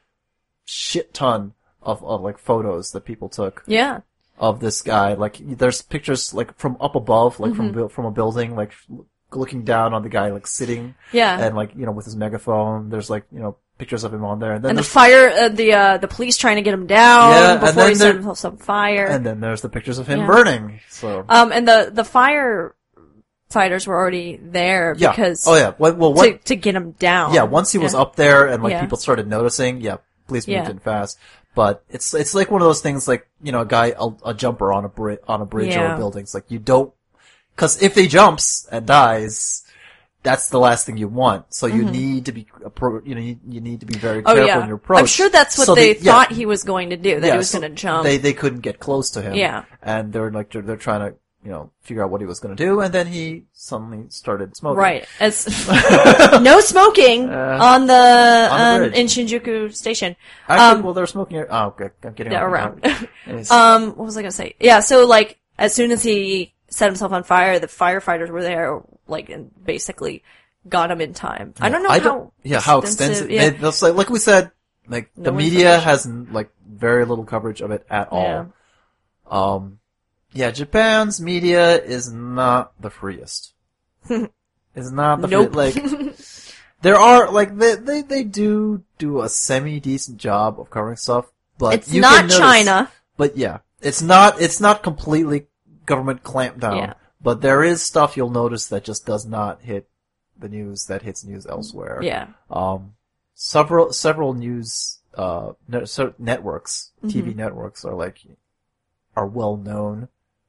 shit ton of of like photos that people took Yeah. of this guy. Like there's pictures like from up above, like Mm-hmm. from bu- from a building, like looking down on the guy like sitting Yeah. and like you know with his megaphone. There's like you know pictures of him on there, and then And the there's- fire, uh, the uh, the police trying to get him down Yeah, and before then he set there- himself on fire. and then there's the pictures of him Yeah. burning. So Um, and the, the fire fighters were already there yeah, because oh yeah, well, well what? to, to get him down. Yeah, once he was Yeah. up there and like Yeah. people started noticing, yeah, police moved Yeah. in fast. But it's it's like one of those things like you know a guy a, a jumper on a bri- on a bridge or Yeah. a building. It's like you don't because if he jumps and dies, that's the last thing you want. So you need to be appro- you know you, you need to be very Mm-hmm. Oh careful yeah. in your approach. I'm sure that's what So they yeah, thought he was going to do, that yeah, he was so going to jump. They they couldn't get close to him. Yeah. and they're like they're, they're trying to you know figure out what he was going to do, and then he suddenly started smoking. Right. As no smoking Uh, on the, on the um, bridge. in Shinjuku Station. Actually, Um, well, they're smoking. Oh, okay, I'm getting Yeah, off around. topic. Anyways. Um, what was I gonna say? Yeah, so like, as soon as he set himself on fire, the firefighters were there, like, and basically got him in time. I don't know I how don't, yeah, how extensive. Yeah. They, that's like, like we said, like the No media information. has like very little coverage of it at Yeah. all. Um, yeah, Japan's media is not the freest. It's not the Nope. free, like there are like they they they do do a semi decent job of covering stuff, but It's you not can notice, China. But yeah, it's not it's not completely government clampdown. Yeah. But there is stuff you'll notice that just does not hit the news that hits news elsewhere. Yeah. Um, several several news uh ne- so networks, T V Mhm. networks are like are well known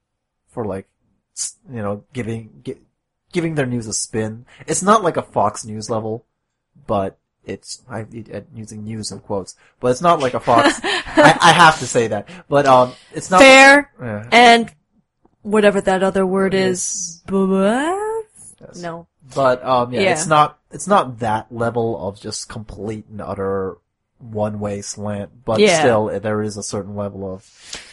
for like s- you know giving gi- giving their news a spin. It's not like a Fox News level, but it's I I'm using news in quotes, but it's not like a Fox. I, I have to say that, but um, it's not Fair Yeah. and whatever that other word is. Yes. No. But um, yeah, Yeah. it's not it's not that level of just complete and utter one way slant, but Yeah. still there is a certain level of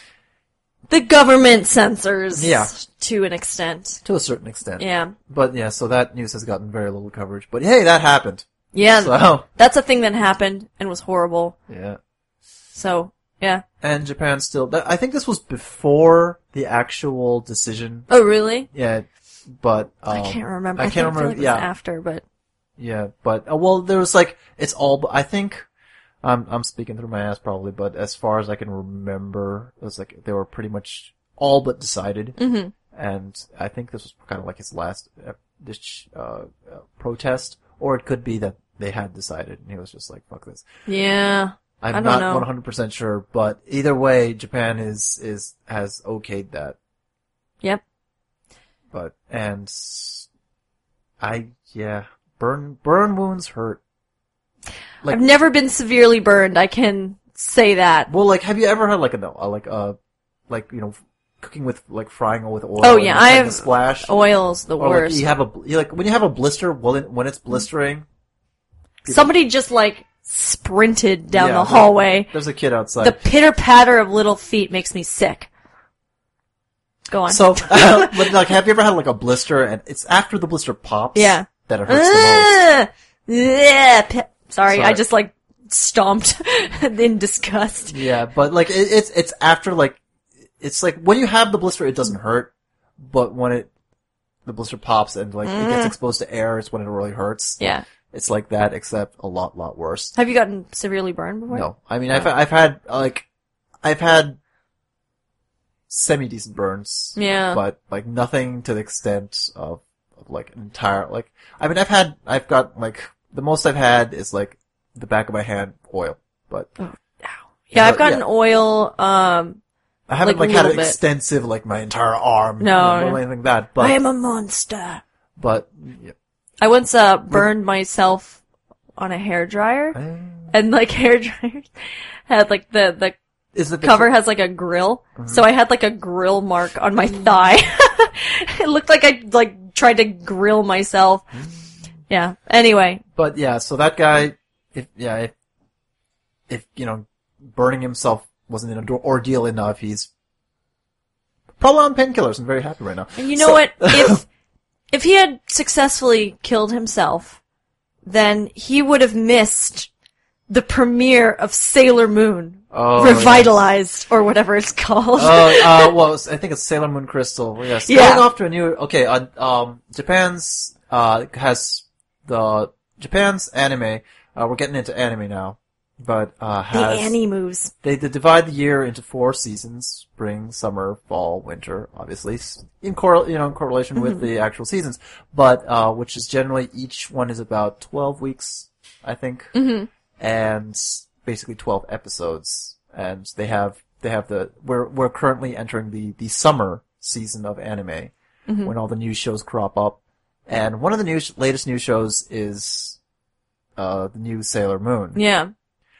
The government censors. Yeah. To an extent. to a certain extent. Yeah. But yeah, so that news has gotten very little coverage. But hey, that happened. Yeah. So That's a thing that happened and was horrible. yeah, So, yeah. and Japan still. That, I think this was before the actual decision. Oh, really? Yeah, but um, I can't remember. I I can't think- remember. feel like it was yeah, after, but yeah, but uh, well, there was like it's all. I think I'm I'm speaking through my ass probably, but as far as I can remember, it was like they were pretty much all but decided. hmm And I think this was kind of like his last uh, this, uh, uh, protest, or it could be that they had decided and he was just like, "Fuck this." yeah. I'm I don't not know. one hundred percent sure, but either way, Japan is is has okayed that. Yep. But and I yeah, burn burn wounds hurt. Like I've never been severely burned. I can say that. well, like have you ever had like a, a like a like you know cooking with like frying with oil? Oh, and yeah, the- I and have- the splash. Oil's the Or like worst. you have a you like when you have a blister well it- when it's blistering. Somebody just like sprinted down Yeah, the there's- hallway. There's a kid outside. The pitter patter of little feet makes me sick. Go on. So, but like, have you ever had like a blister and it's after the blister pops? Yeah. That it hurts the most. Ugh. Yeah. Pi- Sorry, Sorry. I just like stomped in disgust. Yeah, but like it, it's it's after like it's like when you have the blister, it doesn't hurt, but when it the blister pops and like it gets exposed to air, it's when it really hurts. Yeah. It's like that, except a lot, lot worse. Have you gotten severely burned before? No, I mean I've I've had like I've had semi decent burns, Yeah. but like nothing to the extent of, of like an entire like I mean I've had I've got like the most I've had is like the back of my hand oil, but Yeah, I've but, gotten yeah. oil. Um, I haven't like, like, a had little an bit. extensive like my entire arm, No, you know, no. or anything like that. But I am a monster. but yeah. I once uh burned myself on a hair dryer, and like hair dryers had like the the Is it the cover has like a grill, so I had like a grill mark on my thigh. It looked like I like tried to grill myself. Yeah. Anyway, But yeah, so that guy, if yeah, if if you know, burning himself wasn't an ordeal enough, he's probably on painkillers and very happy right now. and you know So- what? If if he had successfully killed himself, then he would have missed the premiere of Sailor Moon, Oh, Revitalized, or whatever it's called. Oh, uh, well, I think it's Sailor Moon Crystal. Yes. Yeah. Going off to a new, okay, uh, um, Japan's, uh, has the, Japan's anime, uh, we're getting into anime now, but, uh, the has, Annie moves. they, they divide the year into four seasons, spring, summer, fall, winter, obviously, s- in correl, you know, in correlation Mm-hmm. with the actual seasons, but, uh, which is generally, each one is about twelve weeks, I think, Mm-hmm. and basically twelve episodes, and they have, they have the, we're, we're currently entering the, the summer season of anime, Mm-hmm. when all the new shows crop up, and one of the new, latest new shows is, uh, the new Sailor Moon. Yeah.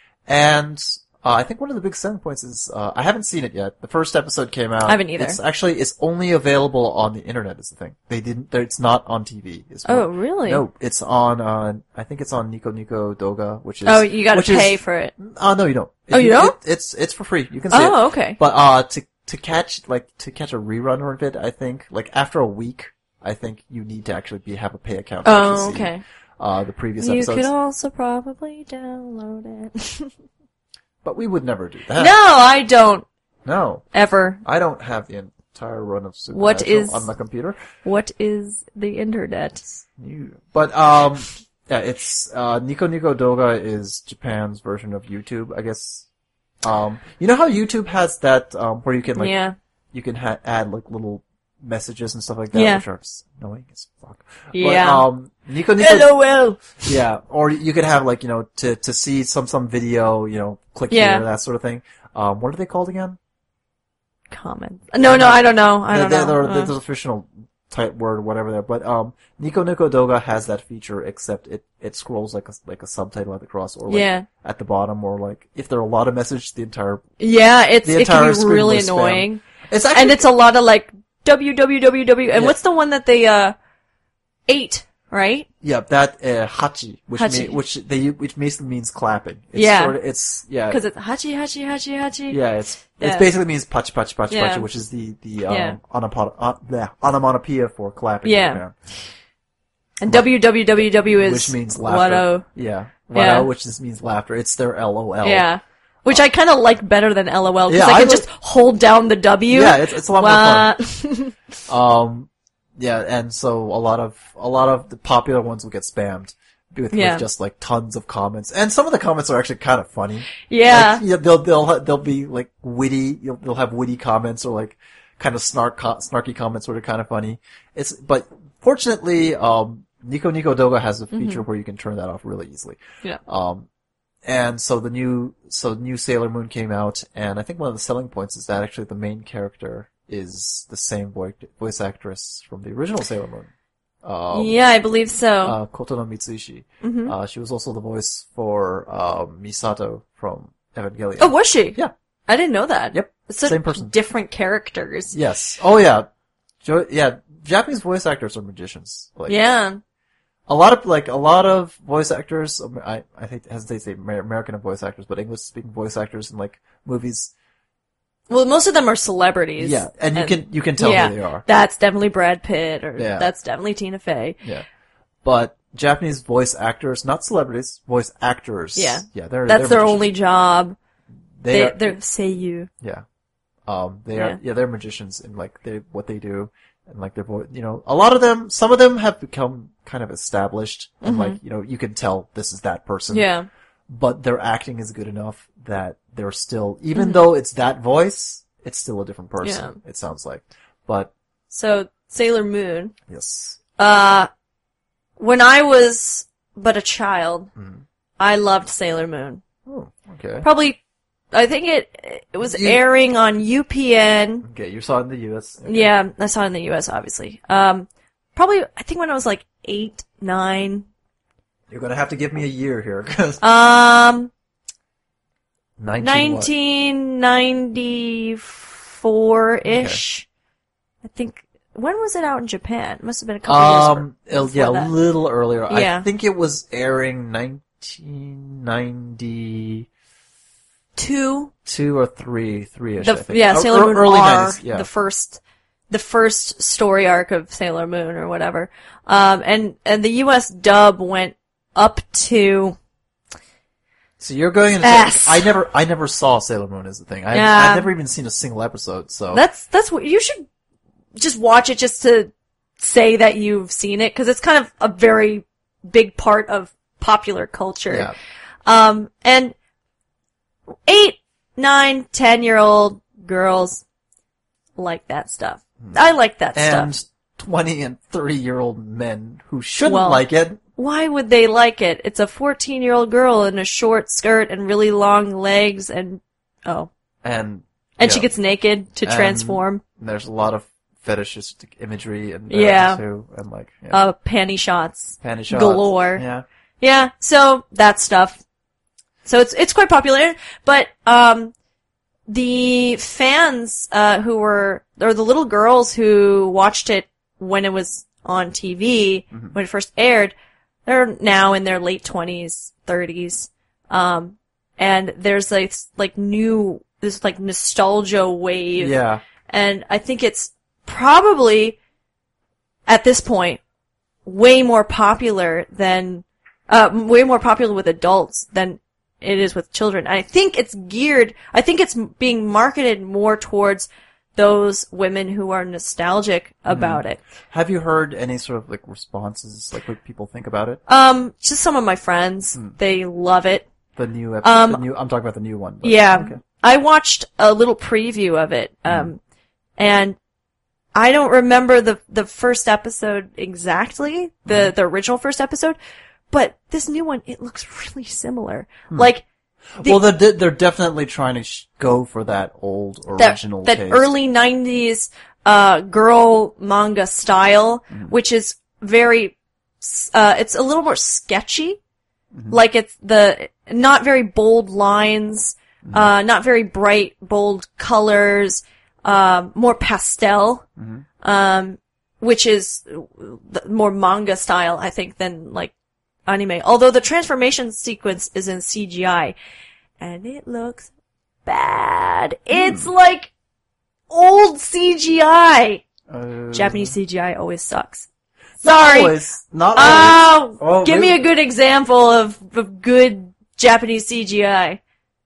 And uh, I think one of the big selling points is uh, I haven't seen it yet. The first episode came out. I haven't either. It's actually it's only available on the internet. Is the thing. They didn't. It's not on T V. Is Oh, what- really? No, it's on. Uh, I think it's on Nico Nico Doga, which is. Oh, you gotta which pay is, for it. Oh no, you don't. Oh, you don't? It, it's it's for free. You can see it. Oh, okay. But uh, to to catch like to catch a rerun of it, I think like after a week, I think you need to actually be have a pay account. To Oh, actually see, okay. Uh, the previous You episodes, could also probably download it. but we would never do that. No, I don't No. ever. I don't have the entire run of Supernatural What is- on my computer. What is the internet? You- But um, yeah, it's uh, Nico Nico Doga is Japan's version of YouTube, I guess. Um, you know how YouTube has that um where you can like Yeah. you can ha- add like little messages and stuff like that, Yeah. which are just annoying as fuck. Yeah. But, um, Nico Nico. LOL. Yeah, or you could have like you know to to see some some video, you know, click Yeah. here, that sort of thing. Um, what are they called again? Comments. No, no, I don't know. I don't There- know. there- Uh, There's an official type word or whatever there, but um, Nico Nico Doga has that feature, except it it scrolls like a like a subtitle at the cross, or like Yeah. at the bottom, or like if there are a lot of messages, the entire Yeah, it's the it entire can be screen really was spam. annoying. It's actually And it's a lot of like www and Yeah. what's the one that they uh ate, right? yeah that uh, hachi, which Hachi. mean, which they which basically means clapping. It's Yeah. sort of, it's yeah Because it's hachi hachi hachi hachi. yeah it's Yeah. it basically means pachi pachi pachi Yeah. pachi, which is the the um, Yeah. onopo- uh, the onomatopoeia for clapping. Yeah. in Japan, And www is which means laughter. Wado. Yeah, Yeah. Wado, which just means laughter. It's their L O L. Yeah. Which I kind of like better than LOL because Yeah, I I can like- just hold down the W. Yeah, it's it's a lot more fun. Wah. Um, yeah, and so a lot of a lot of the popular ones will get spammed with, Yeah. with just like tons of comments, and some of the comments are actually kind of funny. Yeah. Like, yeah, they'll they'll ha- they'll be like witty. You'll, they'll have witty comments or like kind of snark co- snarky comments that are kind of funny. It's but fortunately, um, Nico Nico Doga has a feature where you can turn that off really easily. Yeah. Um, and so the new, so the new Sailor Moon came out, and I think one of the selling points is that actually the main character is the same voice, voice actress from the original Sailor Moon. Um, Yeah, I believe so. uh, Kotono Mitsuishi. Mhm. Uh, she was also the voice for, um, Misato from Evangelion. Oh, was she? Yeah. I didn't know that. Yep. It's such Same person. different characters. Yes. Oh yeah. Jo- yeah. Japanese voice actors are magicians. Like, Yeah. A lot of, like, a lot of voice actors, um, I, I think, hesitate to say Amer- American voice actors, but English speaking voice actors in, like, movies. Well, most of them are celebrities. Yeah. And you can, you can tell yeah, who they are. That's definitely Brad Pitt, or Yeah. that's definitely Tina Fey. Yeah. But Japanese voice actors, not celebrities, voice actors. Yeah. Yeah, they're, That's they're their magicians. only job. They, They, are, they're seiyu. yeah. Um, they Yeah. are, yeah, they're magicians in, like, they, what they do. And, like, their voice, you know, a lot of them, some of them have become kind of established. And, Mhm. like, you know, you can tell this is that person. Yeah. But their acting is good enough that they're still, even Mm-hmm. though it's that voice, it's still a different person, it sounds like. But, So, Sailor Moon. yes. Uh, when I was but a child, Mhm. I loved Sailor Moon. Oh, okay. Probably, I think it, it was You- airing on U P N. Okay, you saw it in the U S. Okay. Yeah, I saw it in the U S, obviously. Um, probably, I think when I was like eight, nine. You're gonna have to give me a year here, cause Um, nineteen what? nineteen ninety-four-ish. I think, when was it out in Japan? It must have been a couple years. Um, before it- yeah, a that. little earlier. Yeah. I think it was airing nineteen ninety-two Two. or three, three-ish, The, I think. yeah, Uh, Sailor ear- Moon early R, nineties, yeah. the first the first story arc of Sailor Moon or whatever. Um, and, and the U S dub went up to, So you're going into, S. I never, I never saw Sailor Moon as a thing. I, Yeah. I've never even seen a single episode, so. that's, that's what, you should just watch it just to say that you've seen it, cause it's kind of a very big part of popular culture. Yeah. Um, and eight, nine, ten year old girls like that stuff. I like that And stuff. twenty and thirty year old men who shouldn't Well, like it. Why would they like it? It's a fourteen year old girl in a short skirt and really long legs and, oh. And, And yeah. she gets naked to And transform. There's a lot of fetishistic imagery and there Yeah. too, and like, yeah. Uh, panty shots. panty shots. galore. Yeah. Yeah, so that stuff. So it's it's quite popular, but um the fans uh who were or the little girls who watched it when it was on T V Mm-hmm. when it first aired, they're now in their late twenties, thirties. Um and there's like like new this like nostalgia wave. Yeah. And I think it's probably at this point way more popular than Uh, way more popular with adults than it is with children. And I think it's geared, I think it's being marketed more towards those women who are nostalgic about it. Have you heard any sort of like responses, like what people think about it? Um, just some of my friends, they love it. The new episode, Um, the new, I'm talking about the new one. But, Yeah. Okay. I watched a little preview of it, um, and I don't remember the, the first episode exactly, the, the original first episode, but this new one, it looks really similar. Like, the, Well, they're, they're definitely trying to sh- go for that old that, original that taste. early nineties, uh, girl manga style, which is very, uh, it's a little more sketchy. Like it's the, not very bold lines, uh, not very bright, bold colors, um, more pastel, um, which is the more manga style, I think, than like anime. Although the transformation sequence is in C G I, and it looks bad. It's like old C G I. Uh, Japanese C G I always sucks. Not Sorry. always. Not Oh, always. Oh, give really? me a good example of, of good Japanese C G I.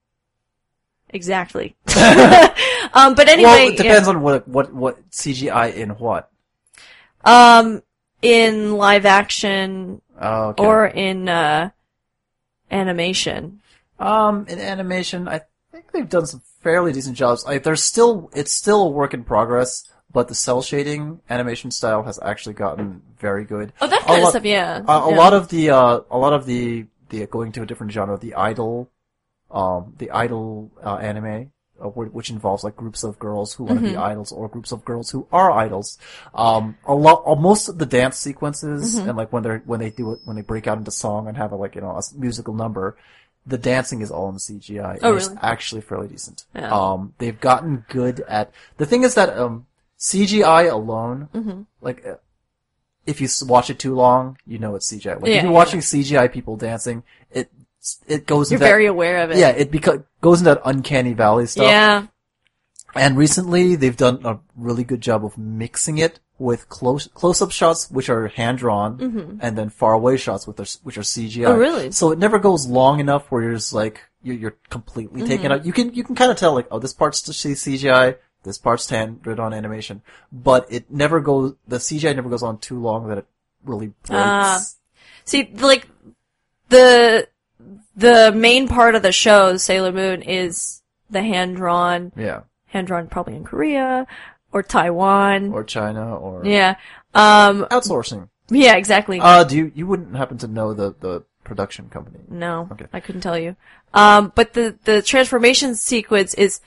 Exactly. um, but anyway, Well, it depends yeah. on what, what, what C G I in what. um, in live action Oh, okay. or in uh, animation. Um, in animation, I think they've done some fairly decent jobs. Like, there's still, it's still a work in progress, but the cell shading animation style has actually gotten very good. Oh, that A kind of lot- stuff, yeah. A, a Yeah. lot of the, uh, a lot of the, the going to a different genre, the idol, um, the idol, uh, anime, uh, wh- which involves like groups of girls who want to Mm-hmm. be idols or groups of girls who are idols. Um, a lot, uh, most of the dance sequences Mm-hmm. and like when they're, when they do it, when they break out into song and have a like, you know, a s- musical number, the dancing is all in C G I. Oh, and It's really? actually fairly decent. Yeah. Um, they've gotten good at, the thing is that, um, C G I alone, Mm-hmm. like, uh, if you s- watch it too long, you know it's C G I. Like, Yeah, if you're yeah. watching C G I people dancing, it, it goes You're into that, very aware of it. yeah, it beca- goes into that uncanny valley stuff. Yeah. And recently, they've done a really good job of mixing it with close close-up shots, which are hand-drawn, and then far-away shots, with their, which are C G I. Mm-hmm. Oh, really? So it never goes long enough where you're just like, you're, you're completely Mm-hmm. taken out. You can, you can kind of tell, like, oh, this part's C G I, this part's hand-drawn animation. But it never goes, the C G I never goes on too long that it really breaks. Ah. See, like, the, the main part of the show, Sailor Moon, is the hand-drawn, Yeah. hand-drawn probably in Korea, or Taiwan. Or China, or yeah. Um, outsourcing. yeah, exactly. Uh, do you, you wouldn't happen to know the, the production company? No, Okay. I couldn't tell you. Um, but the, the transformation sequence is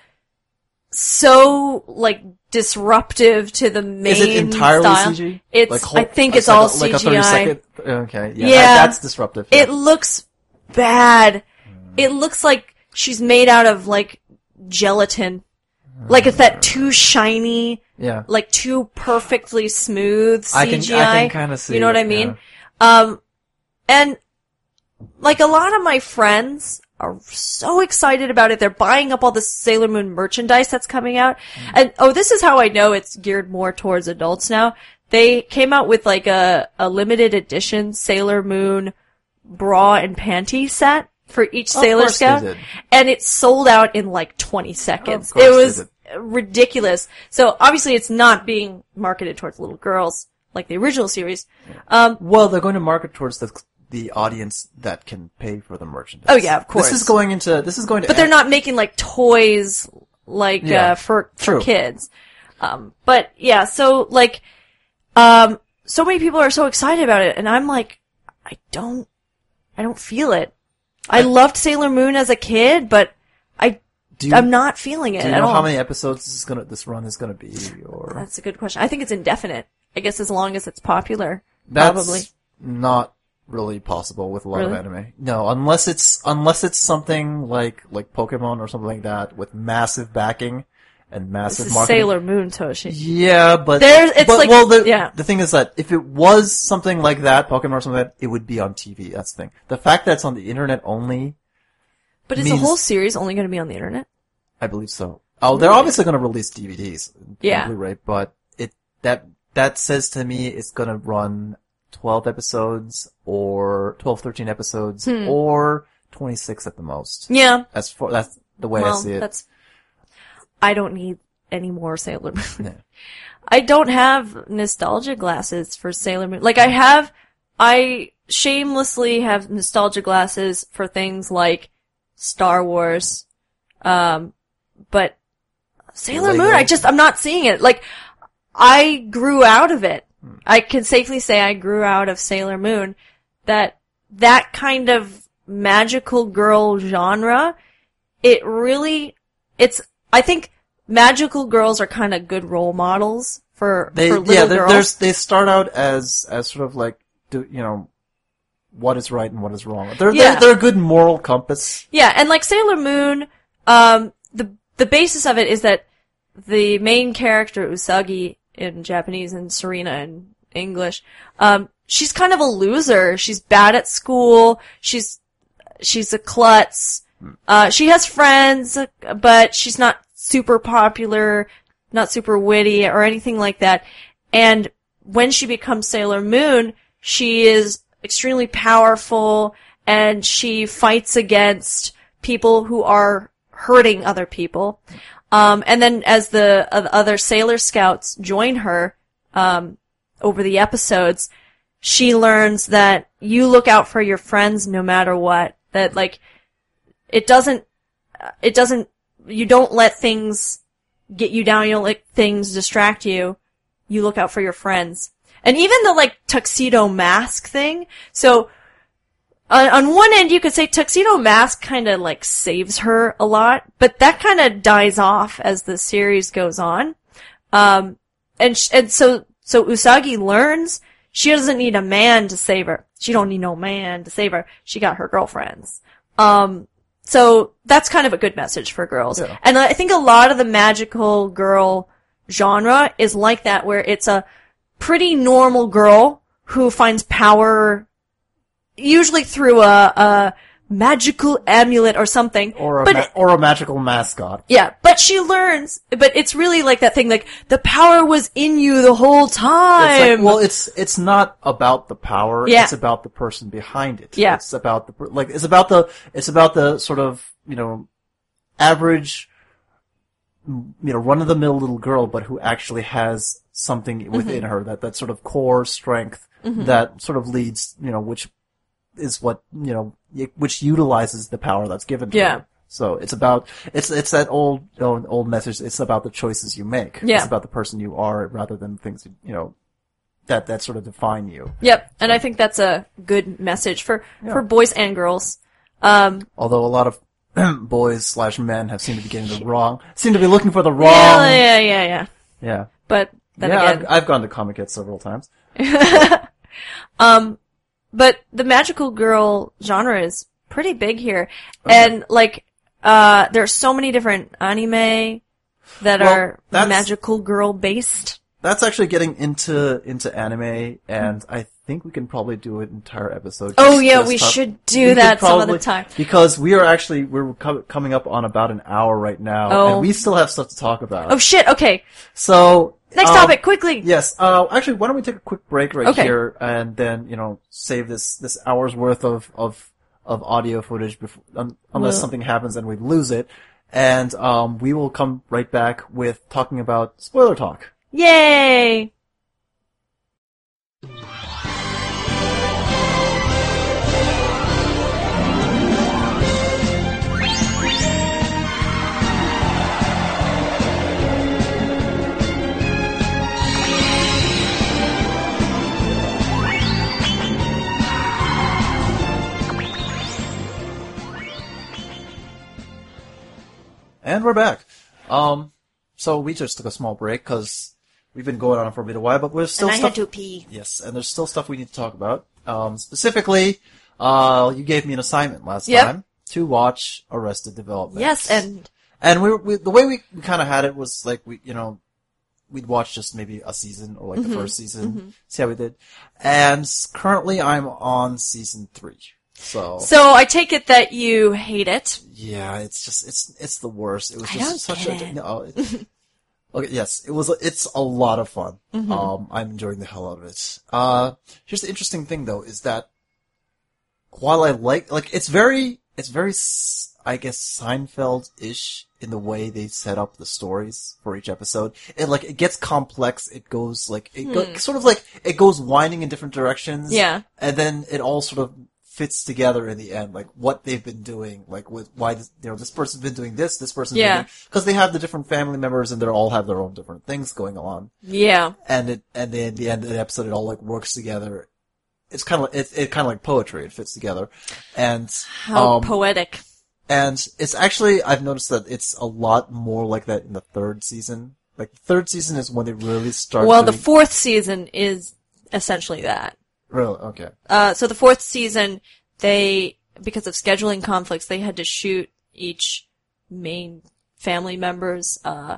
so, like, disruptive to the main Is it entirely style. C G? It's, Like whole- I think a it's all second- like a C G I. thirty second, okay, yeah, Yeah. that- that's disruptive. yeah. It looks bad. It looks like she's made out of, like, gelatin. Like it's that too shiny, yeah. like too perfectly smooth I can- C G I. I can kinda see You know what it, I mean? Um, and like a lot of my friends are so excited about it. They're buying up all the Sailor Moon merchandise that's coming out. Mm-hmm. And, oh, this is how I know it's geared more towards adults now. They came out with like a, a limited edition Sailor Moon bra and panty set for each Sailor Scout. And it sold out in like twenty seconds. It was ridiculous. So obviously it's not being marketed towards little girls like the original series. Um, well, they're going to market towards the the audience that can pay for the merchandise. Oh yeah, of course. This is going into this is going to But they're not making like toys like yeah, uh for true. for kids. Um but yeah, so like um so many people are so excited about it and I'm like I don't I don't feel it. I, I loved Sailor Moon as a kid, but I Do you, I'm not feeling it do you at know all. how many episodes this is gonna this run is gonna be? Or That's a good question. I think it's indefinite. I guess as long as it's popular. That's probably not really possible with a lot really? of anime. No, unless it's unless it's something like like Pokemon or something like that with massive backing and massive this is marketing. Sailor Moon, Toshi. Yeah, but There's it's but, like well, the, yeah. the thing is that if it was something like that, Pokemon or something like that, it would be on T V. That's the thing. The fact that it's on the internet only. But is means, the whole series only going to be on the internet? I believe so. Oh, they're obviously going to release D V Ds, yeah, on Blu-ray, but it that that says to me it's going to run twelve episodes or twelve, thirteen episodes hmm. or twenty-six at the most. Yeah, that's for that's the way well, I see it. That's. I don't need any more Sailor Moon. Yeah. I don't have nostalgia glasses for Sailor Moon. Like I have, I shamelessly have nostalgia glasses for things like Star Wars, um, but Sailor Lego. Moon, I just, I'm not seeing it. Like, I grew out of it. I can safely say I grew out of Sailor Moon. That, that kind of magical girl genre, it really, it's, I think magical girls are kind of good role models for, They, for little yeah, girls. there's, they start out as, as sort of like, do, you know, what is right and what is wrong. They're, Yeah. they're, they're a good moral compass. Yeah, and like Sailor Moon, um, the, the basis of it is that the main character, Usagi in Japanese and Serena in English, um, she's kind of a loser. She's bad at school. She's, she's a klutz. Uh, she has friends, but she's not super popular, not super witty or anything like that. And when she becomes Sailor Moon, she is extremely powerful and she fights against people who are hurting other people. Um, and then as the uh, other Sailor Scouts join her, um, over the episodes, she learns that you look out for your friends no matter what. That, like, it doesn't, it doesn't, you don't let things get you down, you don't let things distract you. You look out for your friends. And even the, like, tuxedo mask thing, so, on, on one end you could say tuxedo mask kinda, like, saves her a lot, but that kinda dies off as the series goes on. Um, and, sh- and so, so Usagi learns she doesn't need a man to save her. She don't need no man to save her. She got her girlfriends. Um, so that's kind of a good message for girls. Yeah. And I think a lot of the magical girl genre is like that, where it's a pretty normal girl who finds power usually through a, a magical amulet or something. Or a, but ma- or a magical mascot. Yeah, but she learns, but it's really like that thing, like, the power was in you the whole time. It's like, well, it's, it's not about the power, Yeah. it's about the person behind it. Yeah. It's about the, per- like, it's about the, it's about the sort of, you know, average, you know, run-of-the-mill little girl, but who actually has something within Mm-hmm. her, that, that sort of core strength Mhm. that sort of leads, you know, which is what, you know, y- which utilizes the power that's given to Yeah. her. So it's about, it's, it's that old, old, old message, it's about the choices you make. Yeah. It's about the person you are rather than things, you know, that, that sort of define you. Yep, and I think that's a good message for, Yeah. for boys and girls. Um, Although a lot of boys slash men have seemed to be getting the wrong, seem to be looking for the wrong. yeah, yeah, yeah, yeah. Yeah. But then yeah, again, I've, I've gone to Comic Kit several times. um, but the magical girl genre is pretty big here. Okay. And, like, uh, there are so many different anime that Well, are that's- magical girl based. That's actually getting into, into anime, and I think we can probably do an entire episode. Oh just- yeah, just we talk- should we do could that some other probably- time. Because we are actually, we're co- coming up on about an hour right now, Oh. and we still have stuff to talk about. Oh shit, okay. So, Next um, topic, quickly! Yes, uh, actually, why don't we take a quick break right Okay. here, and then, you know, save this, this hour's worth of, of, of audio footage before, un- unless Well- something happens and we lose it. And, um, we will come right back with talking about spoiler talk. Yay! And we're back. Um, so we just took a small break because we've been going on for a bit of while, but we're still And I stuff. had to pee. Yes, and there's still stuff we need to talk about. Um, specifically, uh, you gave me an assignment last Yep. time to watch Arrested Development. Yes, and and we, were, we the way we, we kind of had it was like we, you know, we'd watch just maybe a season or like Mm-hmm. the first season, see how we did. And s- currently, I'm on season three. So, so I take it that you hate it. yeah, it's just it's it's the worst. It was I just don't such get a it. no. It, okay, yes, it was. It's a lot of fun. Mm-hmm. Um, I'm enjoying the hell out of it. Uh, here's the interesting thing though, is that while I like like it's very it's very s- I guess Seinfeld-ish in the way they set up the stories for each episode. It like it gets complex. It goes like it go, sort of like it goes winding in different directions. Hmm. Yeah. and then it all sort of fits together in the end, like what they've been doing, like with why this, you know this person's been doing this, this person's Yeah. been doing, because they have the different family members and they all have their own different things going on, Yeah. and it and then at the end of the episode it all like works together. It's kind of it it kind of like poetry. It fits together, and How um, poetic. and it's actually I've noticed that it's a lot more like that in the third season. Like the third season is when they really start. Well, the doing, fourth season is essentially that. really okay. Uh, so the fourth season, they, because of scheduling conflicts, they had to shoot each main family members, uh,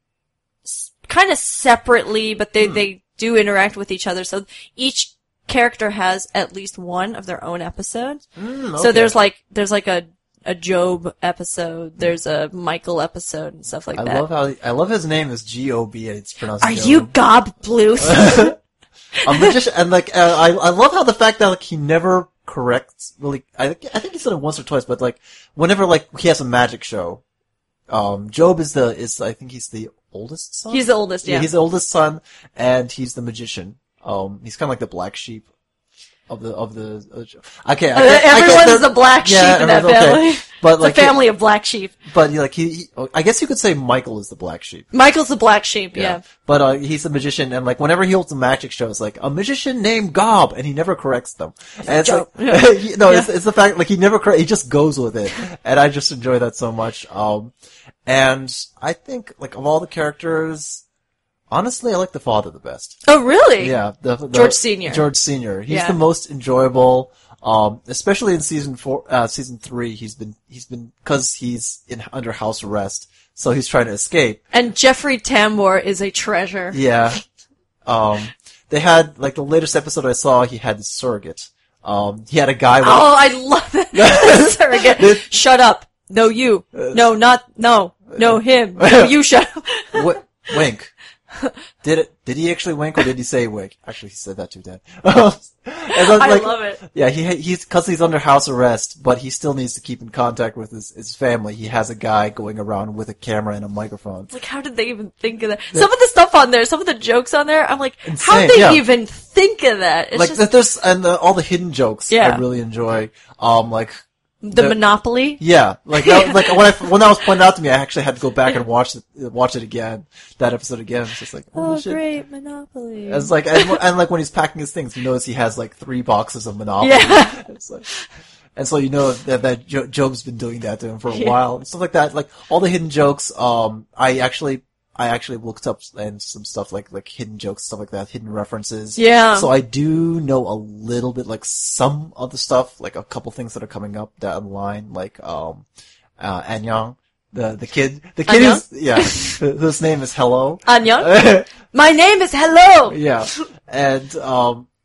s- kind of separately, but they, they do interact with each other. So each character has at least one of their own episodes. Mm, So okay. there's like, there's like a, a Job episode, there's a Michael episode and stuff like I that. love how I love his name is G O B and it's pronounced. Are Job. you Gob Bluth? a magician? And like uh, I I love how the fact that like he never corrects really. I think I think he said it once or twice, but like whenever like he has a magic show, um, Job is the is I think he's the oldest son. He's the oldest, yeah. he's the oldest son, and he's the magician. Um, he's kind of like the black sheep of the of the. Uh, okay, I Uh, guess- I guess everyone's they're- the black sheep yeah, in that everyone's- okay. family. But It's like a family of black sheep. But like he, he, I guess you could say Michael is the black sheep. Michael's the black sheep, yeah. But uh, he's a magician, and like whenever he holds a magic show, it's like a magician named Gob, and he never corrects them. And it's Job. like, he- no, it's, it's the fact like he never correct, he just goes with it, and I just enjoy that so much. Um, and I think like of all the characters, honestly, I like the father the best. Oh, really? Yeah, the, the George Senior George Senior. He's Yeah. the most enjoyable. Um, especially in season four, uh, season three, he's been, he's been, cause he's in, under house arrest, so he's trying to escape. And Jeffrey Tambor is a treasure. Yeah. Um, they had, like, the latest episode I saw, he had the surrogate. Um, he had a guy with, Oh, I love it. Surrogate. Shut up. No, you. No, not, no. No, him. No, you shut up. w- wink. Did it, did he actually wink or did he say wink? Actually, he said that too, Dad. And I was I like- love it. Yeah, he he's cause he's under house arrest, but he still needs to keep in contact with his his family. He has a guy going around with a camera and a microphone. Like, how did they even think of that? Some of the stuff on there, some of the jokes on there, I'm like, how Insane, did they yeah. even think of that? It's Like just there's and the, all the hidden jokes Yeah. I really enjoy. Um, like the, the- Monopoly. yeah, like that, like when I when that was pointed out to me, I actually had to go back and watch it watch it again. That episode again. It's just like Oh, shit. great, Monopoly. It's like and, and like when he's packing his things, you notice he has like three boxes of Monopoly. Yeah. It's like, and so you know that that Jo- Job's been doing that to him for a Yeah. while and stuff like that. Like all the hidden jokes. Um, I actually I actually looked up and some stuff like like hidden jokes, stuff like that, hidden references. Yeah. So I do know a little bit, like some of the stuff, like a couple things that are coming up down the line, like um, uh, Anyang. The the kid the kid Annyeong? is yeah whose name is Hello. Annyeong? My name is Hello! Yeah, and um,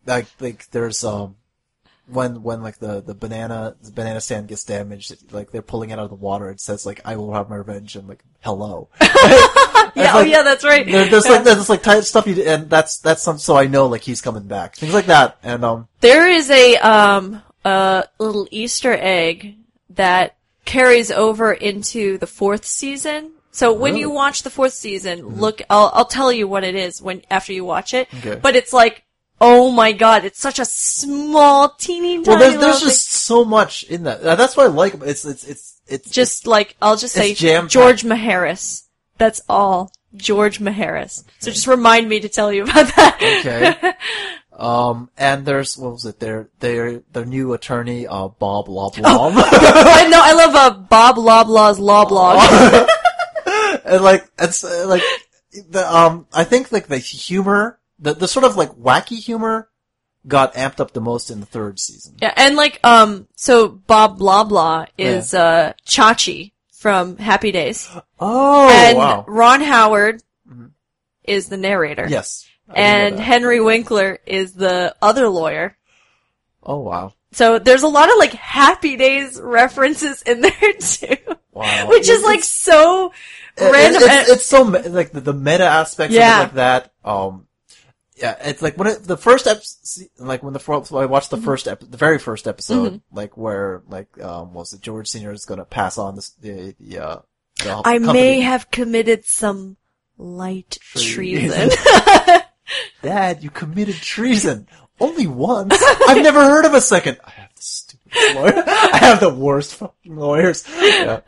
like like there's um when when like the the banana the banana stand gets damaged, like they're pulling it out of the water. It says like I will have my revenge and like hello. Yeah, oh like, yeah, that's right. There, there's like there's like type stuff you and that's that's some so I know like he's coming back. Things like that. And um there is a um a little Easter egg that carries over into the fourth season. So when Really? you watch the fourth season, mm-hmm. look, I'll I'll tell you what it is when after you watch it. Okay. But it's like, oh my god, it's such a small, teeny tiny. Well, there's, there's little just so much in that. Uh, That's what I like. It's it's it's it's just like I'll just say jam-packed. George Maharis. That's all, George Maharis. Okay. So just remind me to tell you about that. Okay. Um, and there's, what was it, their, their, their new attorney, uh, Bob Loblaw. Oh, I know, I love, uh, Bob Loblaw's Law Blog. And like, it's, uh, like, the, um, I think like the humor, the, the sort of like wacky humor got amped up the most in the third season. Yeah, and like, um, so Bob Loblaw is, yeah. uh, Chachi from Happy Days. Oh, and wow. Ron Howard mm-hmm. is the narrator. Yes. And Henry Winkler is the other lawyer. Oh, wow. So there's a lot of like Happy Days references in there too. Wow. Which is like so it, random. It, it's, it's so, like the, the meta aspects yeah. of it like that. Um, yeah, it's like when it, the first episode, like when the first, I watched the mm-hmm. first ep, the very first episode, mm-hmm. like where, like, um, was it George Senior is gonna pass on this, the, the, uh, the I company. may have committed some light treason. Dad, you committed treason. Only once? I've never heard of a second. I have the stupid lawyer. I have the worst fucking lawyers. Yeah.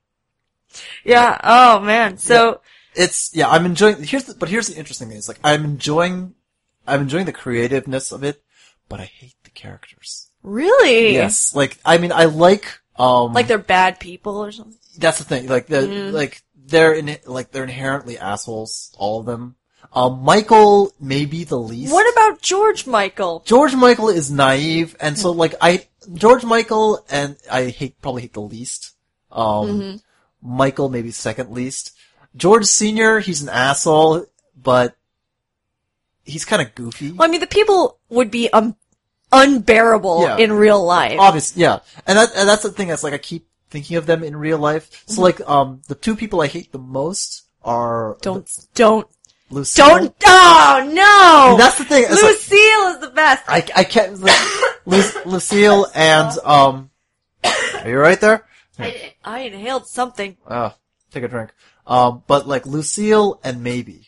Yeah. Oh man. So yeah. It's yeah. I'm enjoying. Here's the, but here's the interesting thing. It's like I'm enjoying. I'm enjoying the creativeness of it, but I hate the characters. Really? Yes. Like I mean, I like. Um, like they're bad people or something. That's the thing. Like the mm. like they're in like they're inherently assholes. All of them. Um, Michael may be the least. What about George Michael? George Michael is naive, and so like I, George Michael and I hate, probably hate the least. Um, mm-hmm. Michael maybe second least. George Senior, he's an asshole, but he's kind of goofy. Well, I mean, the people would be um, unbearable yeah. in real life. Obviously, yeah. And that, and that's the thing, that's like I keep thinking of them in real life. So mm-hmm. like, um, the two people I hate the most are... Don't, the, don't. Lucille. Don't, oh no! I mean, that's the thing. It's Lucille like, is the best. I, I can't, like, Lu- Lucille and, um, are you right there? I, I inhaled something. Oh, take a drink. Um, but like Lucille and Maybe.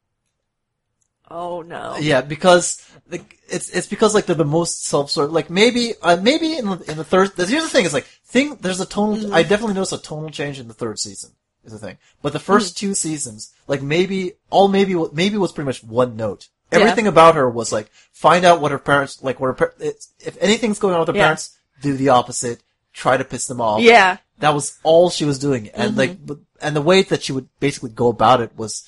Oh no. Yeah, because, like, it's, it's because like they're the most self-sort, like maybe, uh, maybe in the, in the third, here's the thing, it's like, thing, there's a tonal, mm-hmm. I definitely noticed a tonal change in the third season. Is the thing. But the first mm-hmm. two seasons, like maybe, all maybe, maybe was pretty much one note. Everything yeah. about her was like, find out what her parents, like what her, if anything's going on with her yeah. parents, do the opposite, try to piss them off. Yeah. That was all she was doing. And mm-hmm. like, and the way that she would basically go about it was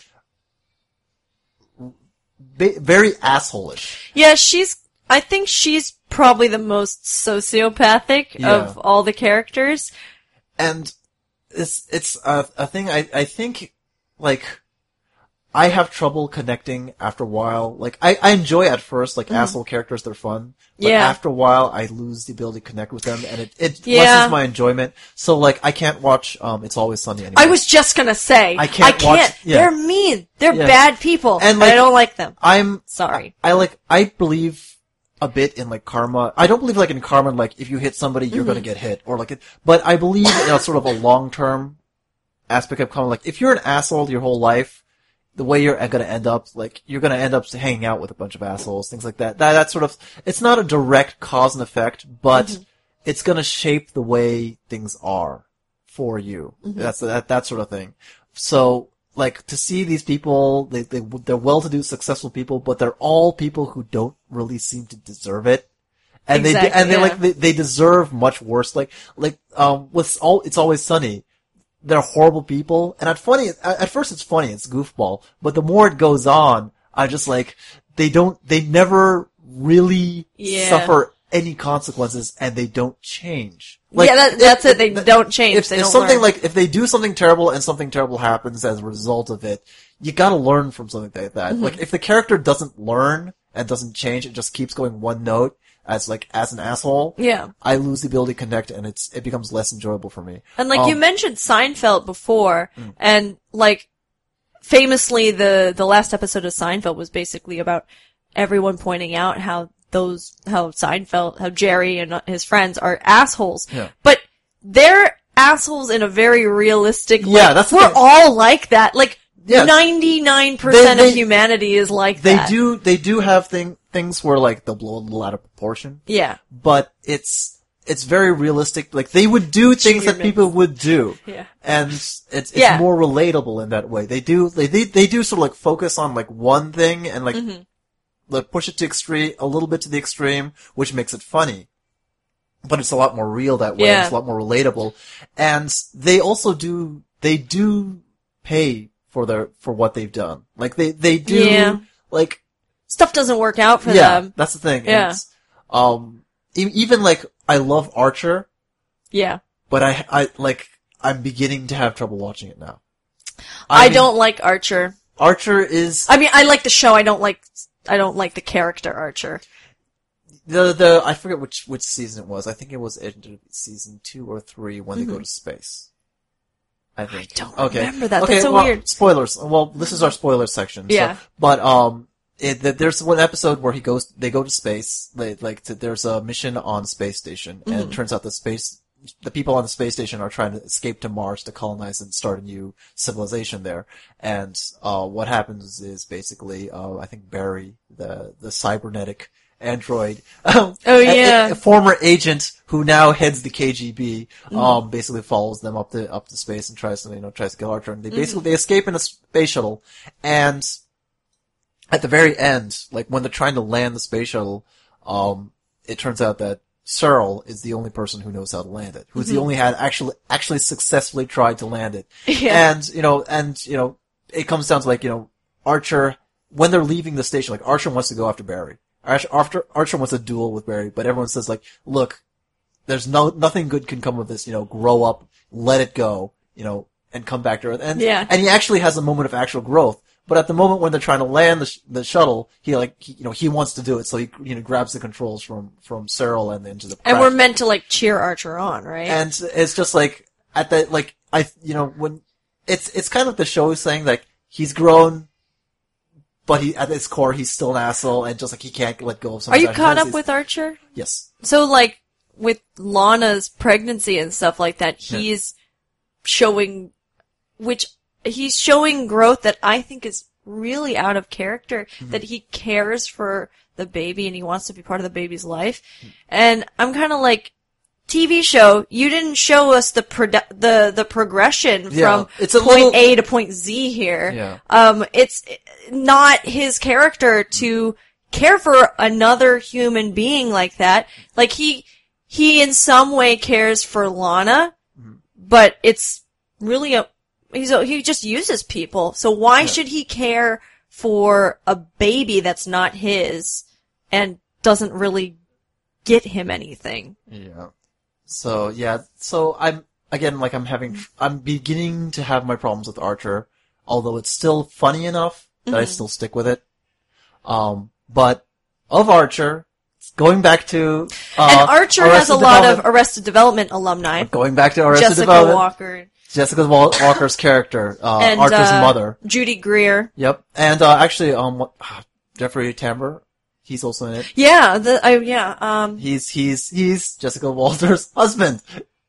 ba- very asshole-ish. Yeah, she's, I think she's probably the most sociopathic yeah. of all the characters. And, It's, it's a, a thing I, I think, like, I have trouble connecting after a while. Like, I, I enjoy at first, like, mm. asshole characters, they're fun. But yeah. after a while, I lose the ability to connect with them, and it, it yeah. lessens my enjoyment. So, like, I can't watch, um, It's Always Sunny anymore. I was just gonna say. I can't I can't. watch, yeah. They're mean. They're yeah. bad people. And, like, I don't like them. I'm, sorry. I, I like, I believe a bit in like karma. I don't believe like in karma, like if you hit somebody, you're mm-hmm. gonna get hit, or like it, but I believe in a sort of a long-term aspect of karma. Like if you're an asshole your whole life, the way you're gonna end up, like you're gonna end up hanging out with a bunch of assholes, things like that. That, that sort of, it's not a direct cause and effect, but mm-hmm. it's gonna shape the way things are for you. Mm-hmm. That's that, that sort of thing. So, like, to see these people, they, they, they're well-to-do, successful people, but they're all people who don't really seem to deserve it. And exactly, they, and they yeah. like, they, they deserve much worse. Like, like, um, with all, It's Always Sunny, they're horrible people. And at funny, at, at first it's funny, it's goofball, but the more it goes on, I just like, they don't, they never really yeah. suffer any consequences, and they don't change. Like, yeah, that, that's if, it. They don't change. If, they if don't something learn. like, if they do something terrible and something terrible happens as a result of it, you gotta learn from something like that. Mm-hmm. Like, if the character doesn't learn and doesn't change, it just keeps going one note as like as an asshole, Yeah. I lose the ability to connect, and it's it becomes less enjoyable for me. And like Um, you mentioned Seinfeld before, Mm. and like famously the the last episode of Seinfeld was basically about everyone pointing out how those how Seinfeld how Jerry and his friends are assholes. Yeah. But they're assholes in a very realistic way. Yeah, that's the we're thing. all like that. Like Yeah. ninety-nine percent They- they- of humanity is like They that. do they do have thing things where like they'll blow a little out of proportion, Yeah. but it's it's very realistic. Like they would do things that Achievements. people would do. Yeah. And it's it's Yeah. more relatable in that way. They do they they, they do sort of like focus on like one thing and like Mm-hmm. like push it to extreme a little bit to the extreme, which makes it funny. But it's a lot more real that way. Yeah. It's a lot more relatable. And they also do they do pay for their for what they've done. Like they they do Yeah. like Stuff doesn't work out for yeah, them. that's the thing. Yeah. It's, um e- even like I love Archer, Yeah. but I I like I'm beginning to have trouble watching it now. I, mean, don't like Archer. Archer is I mean, I like the show. I don't like. I don't like the character Archer. the the I forget which which season it was. I think it was in season two or three when they go to space. I think. Mm-hmm. I don't okay. remember that. Okay, That's so well, weird. Spoilers. Well, this is our spoiler section. Yeah. So, but um, it, th- there's one episode where he goes. They go to space. They, like to, there's a mission on the space station, and Mm-hmm. it turns out the space. The people on the space station are trying to escape to Mars to colonize and start a new civilization there. And uh, what happens is basically, uh, I think Barry, the the cybernetic android, oh yeah. a, a former agent who now heads the K G B, Mm-hmm. um, basically follows them up to up to space and tries to you know tries to kill Archer. And they Mm-hmm. basically they escape in a space shuttle, and at the very end, like when they're trying to land the space shuttle, um, it turns out that Searle is the only person who knows how to land it, who's the only had actually actually successfully tried to land it. Yeah. And you know, and you know, it comes down to like you know, Archer when they're leaving the station, like Archer wants to go after Barry. Archer, after, Archer wants a duel with Barry, but everyone says like, look, there's no nothing good can come of this. You know, grow up, let it go, you know, and come back to Earth. And Yeah. and he actually has a moment of actual growth. But at the moment when they're trying to land the, sh- the shuttle, he like he, you know he wants to do it, so he you know grabs the controls from from Searle and into the And crash. we're meant to like cheer Archer on, right? And it's just like at the like I you know when it's it's kind of the show is saying like he's grown, but he at his core he's still an asshole and just like he can't let go of some. Are of you his caught up identities. with Archer? Yes. So like with Lana's pregnancy and stuff like that, he's showing, which he's showing growth that I think is really out of character, Mm-hmm. that he cares for the baby and he wants to be part of the baby's life. And I'm kind of like, T V show, you didn't show us the produ- the the progression Yeah, from it's a point little- A to point Z here. Yeah. Um, it's not his character to care for another human being like that. Like he he in some way cares for Lana, Mm-hmm. but it's really a he's a, he just uses people. So why should he care for a baby that's not his and doesn't really get him anything? Yeah. So yeah, so I'm again like I'm having tr- I'm beginning to have my problems with Archer, although it's still funny enough that I still stick with it. Um, but of Archer, going back to uh, And Archer has Arrested a lot of Development- Arrested Development alumni. going back to Arrested Jessica Development, Walker Jessica Wal- Walker's character, uh, and Archer's uh, mother. Judy Greer. Yep, and uh, actually, um, what- Jeffrey Tambor, he's also in it. Yeah, the I yeah, um He's he's he's Jessica Walter's husband.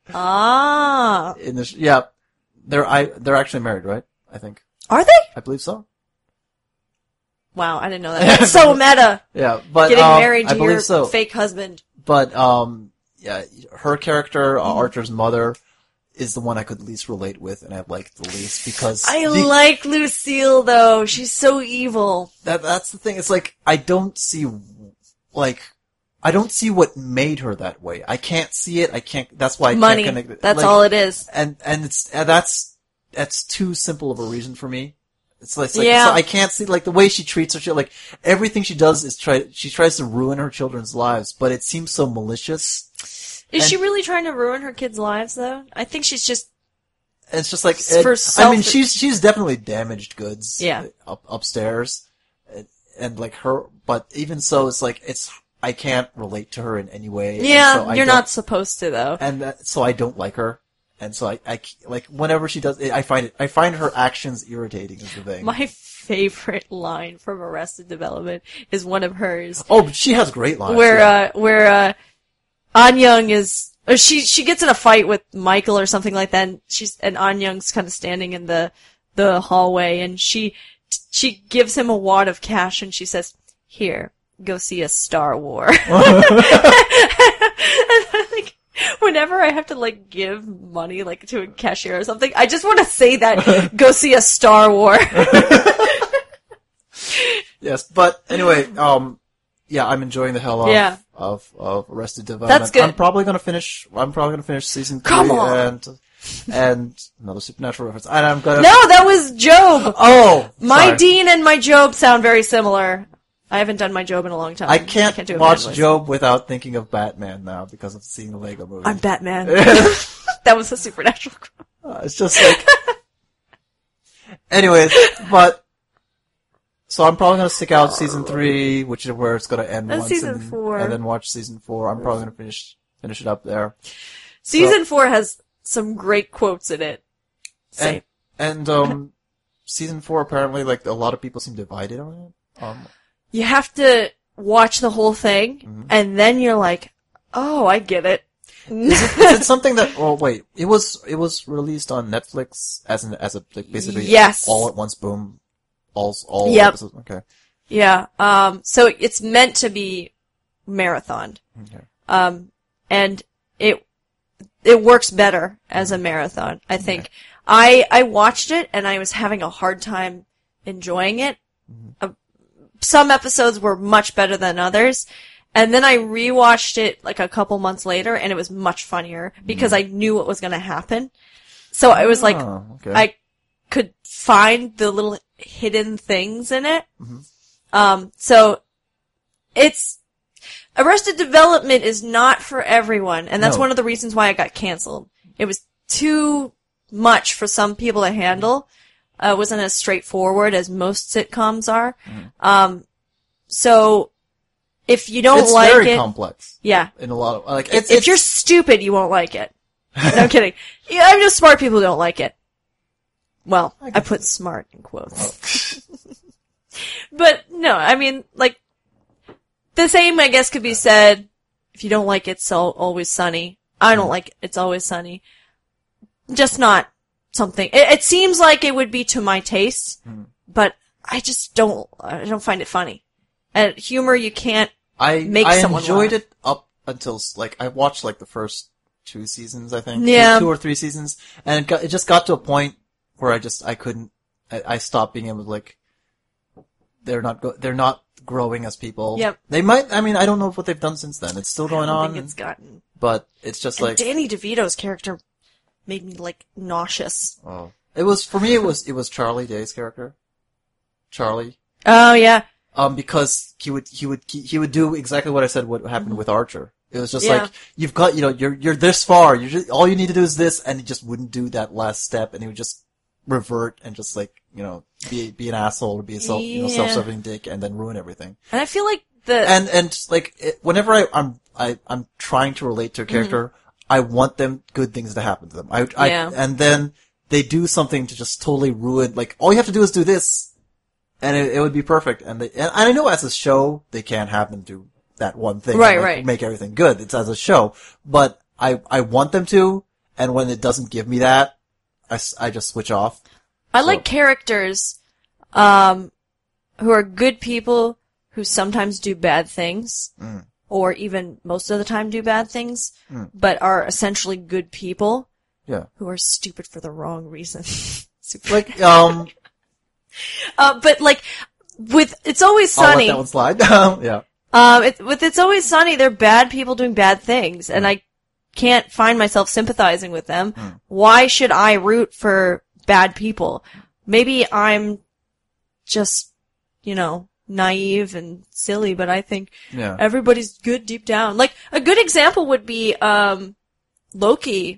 ah. In the sh- yeah, they're I they're actually married, right? I think Are they? I believe so. Wow, I didn't know that. That's so meta. Yeah, but Getting um, married I to believe your so. fake husband. But um, yeah, her character, uh, Mm-hmm. Archer's mother, is the one I could least relate with, and I like the least because I the- like Lucille though. She's so evil. that. That's the thing. It's like I don't see like. I don't see what made her that way. I can't see it. I can't. That's why I Money. can't connect it. That's Like, all it is. And and it's and that's that's too simple of a reason for me. It's like, it's like Yeah. so I can't see like the way she treats her. She, like everything she does is try. She tries to ruin her children's lives, but it seems so malicious. Is and- she really trying to ruin her kids' lives though? I think she's just And it's just like For it- I self- mean, she's she's definitely damaged goods. Yeah. Up upstairs, and like her, but even so, it's like, it's, I can't relate to her in any way. Yeah, so I you're don't- not supposed to though. And that, so I don't like her. And so I, I, like, whenever she does, I find it, I find her actions irritating is the thing. My favorite line from Arrested Development is one of hers. Oh, but she has great lines. Where, yeah. uh, where, uh, An Young is, or she, she gets in a fight with Michael or something like that, and she's, and An Young's kind of standing in the, the hallway, and she, she gives him a wad of cash, and she says, here, go see a Star War. Like, whenever I have to, like, give money, like, to a cashier or something, I just want to say that, go see a Star War. Yes, but anyway, um, yeah, I'm enjoying the hell out Yeah. of, of Arrested Development. That's good. I'm probably gonna finish, I'm probably gonna finish season three Come on. and, and another Supernatural reference. And I'm gonna, No, that was Job! oh! My sorry. Dean and my Job sound very similar. I haven't done my Job in a long time. I can't, do a watch bad voice. Job without thinking of Batman now because of seeing the Lego movie. I'm Batman. That was a supernatural. Uh, it's just like, anyways, but, so I'm probably gonna stick out season three, which is where it's gonna end That's once, season and, four. and then watch season four. I'm probably gonna finish, finish it up there. Season four has some great quotes in it. Same. And, and, um, season four apparently, like, a lot of people seem divided on it. Um, You have to watch the whole thing, Mm-hmm. and then you're like, oh, I get it. is it something that, oh wait, it was, it was released on Netflix as an, as a, like, basically, Yes. all at once, boom, all, all Yep. episodes, okay. Yeah, um, so it's meant to be marathoned. Okay. Um, and it, it works better as a marathon, I think. I, I watched it and I was having a hard time enjoying it. Uh, some episodes were much better than others. And then I rewatched it like a couple months later and it was much funnier because I knew what was going to happen. So it was like, Oh, okay. I could find the little hidden things in it. Um, so it's, Arrested Development is not for everyone, and that's No. one of the reasons why I got canceled. It was too much for some people to handle. Uh, it wasn't as straightforward as most sitcoms are. Um, so if you don't it's like very it, complex yeah. in a lot of, like, If, it's, if it's, you're stupid, you won't like it. No, I'm kidding. Yeah, I'm just smart people who don't like it. Well, I, can put smart in quotes. But no, I mean, like, the same, I guess, could be said if you don't like It's Al- Always Sunny. I don't like It's Always Sunny. Just not something. It, it seems like it would be to my taste, but I just don't. I don't find it funny. And humor, you can't. I, make I someone enjoyed laugh. it up until, like, I watched, like, the first two seasons, I think. Yeah. Two, two or three seasons. And it got, it just got to a point where I just, I couldn't, I, I stopped being able to, like, they're not, go, they're not growing as people. Yep. They might, I mean, I don't know what they've done since then. It's still I going don't on, think it's gotten. but it's just And like, Danny DeVito's character made me like nauseous. oh. It was, for me, it was, it was Charlie Day's character. Charlie. Oh yeah. Um, because he would, he would, he would do exactly what I said what happened with Archer. It was just Yeah. like, you've got, you know, you're, you're this far, you just, all you need to do is this, and he just wouldn't do that last step, and he would just revert and just like, you know, be, be an asshole or be a self, you know, Yeah. self-serving dick and then ruin everything. And I feel like the And, and, like, it, whenever I, I'm, I, I'm trying to relate to a character, I want them, good things to happen to them. I, I, Yeah. and then they do something to just totally ruin, like, all you have to do is do this, and it, it would be perfect. And they, and I know as a show, they can't have them do that one thing. Right, and, like, right. Make everything good. It's as a show. But I, I want them to, and when it doesn't give me that, I, s- I just switch off. I So- like characters um who are good people who sometimes do bad things Mm. or even most of the time do bad things Mm. but are essentially good people Yeah. who are stupid for the wrong reason. Super. Like, um, uh but like with It's Always I'll let Sunny, that one slide. Yeah. um it, with It's Always Sunny, they're bad people doing bad things and I can't find myself sympathizing with them. Mm. Why should I root for bad people? Maybe I'm just, you know, naive and silly, but I think Yeah. everybody's good deep down. Like, a good example would be, um, Loki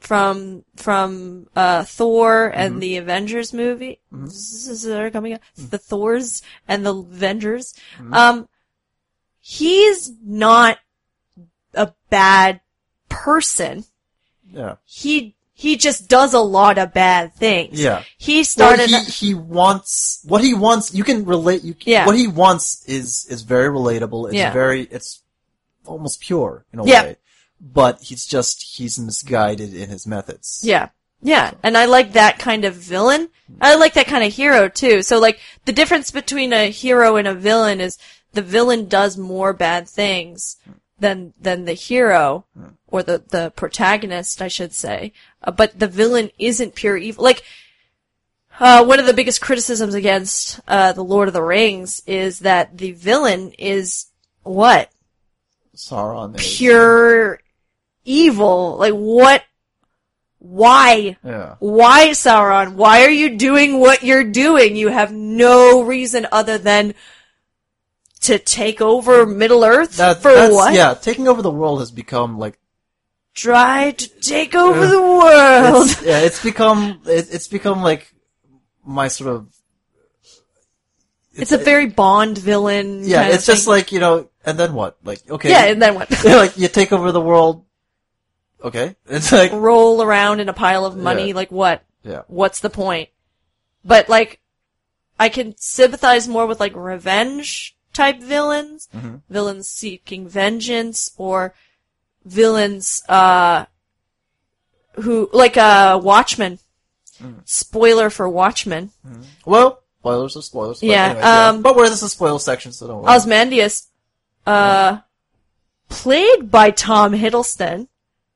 from from uh Thor and Mm-hmm. the Avengers movie Mhm. this is that are coming up the Thors and the Avengers Mhm. um he's not a bad person. Yeah. He he just does a lot of bad things. Yeah. He Well, started he, he wants, what he wants, you can relate, you can, Yeah. what he wants is, is very relatable. It's Yeah. very, it's almost pure in a Yeah. way. But he's just, he's misguided in his methods. Yeah. Yeah. And I like that kind of villain. I like that kind of hero too. So like the difference between a hero and a villain is the villain does more bad things than than the hero or the the protagonist, I should say. Uh, but the villain isn't pure evil. Like uh one of the biggest criticisms against uh the Lord of the Rings is that the villain is what? Sauron is. Pure evil. Like what? Why? Yeah. Why, Sauron? Why are you doing what you're doing? You have no reason other than to take over Middle-earth? That, For that's, what? Yeah, taking over the world has become like, Try to take over Uh, the world. it's, yeah, it's become, it, it's become like my sort of, It's a very Bond villain. yeah, kind of it's just thing. like, you know, and then what? Like, okay. Yeah, and then what? like, you take over the world, okay. It's like, Roll around in a pile of money, Yeah. like what? yeah. What's the point? But like, I can sympathize more with like revenge type villains, Mhm. villains seeking vengeance, or villains, uh, who, like, uh, Watchmen. Mm. Spoiler for Watchmen. Well, spoilers are spoilers. But Yeah, anyways, um, But where this is a spoil section, so don't worry. Ozymandias, uh, played by Tom Hiddleston.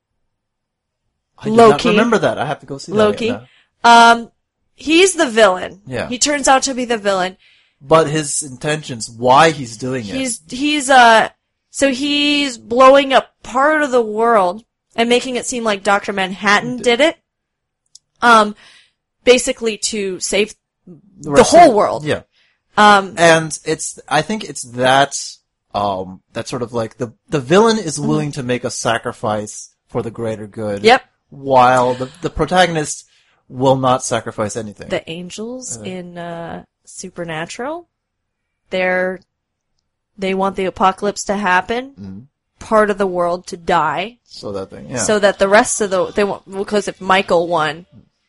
I do Loki. not remember that. I have to go see that. Loki. yeah. Um, he's the villain. Yeah. He turns out to be the villain. But his intentions, why he's doing it. He's, he's, uh, so he's blowing up part of the world and making it seem like Doctor Manhattan did it. Um, basically to save the rest whole of- world. Yeah. Um, And it's, I think it's that, um, that sort of like the, the villain is willing to make a sacrifice for the greater good. yep. While the, the protagonist will not sacrifice anything. The angels Uh. in, uh, Supernatural, they're, they want the apocalypse to happen, Mhm. part of the world to die, So that thing, yeah. so that the rest of the, they want, because if Michael won,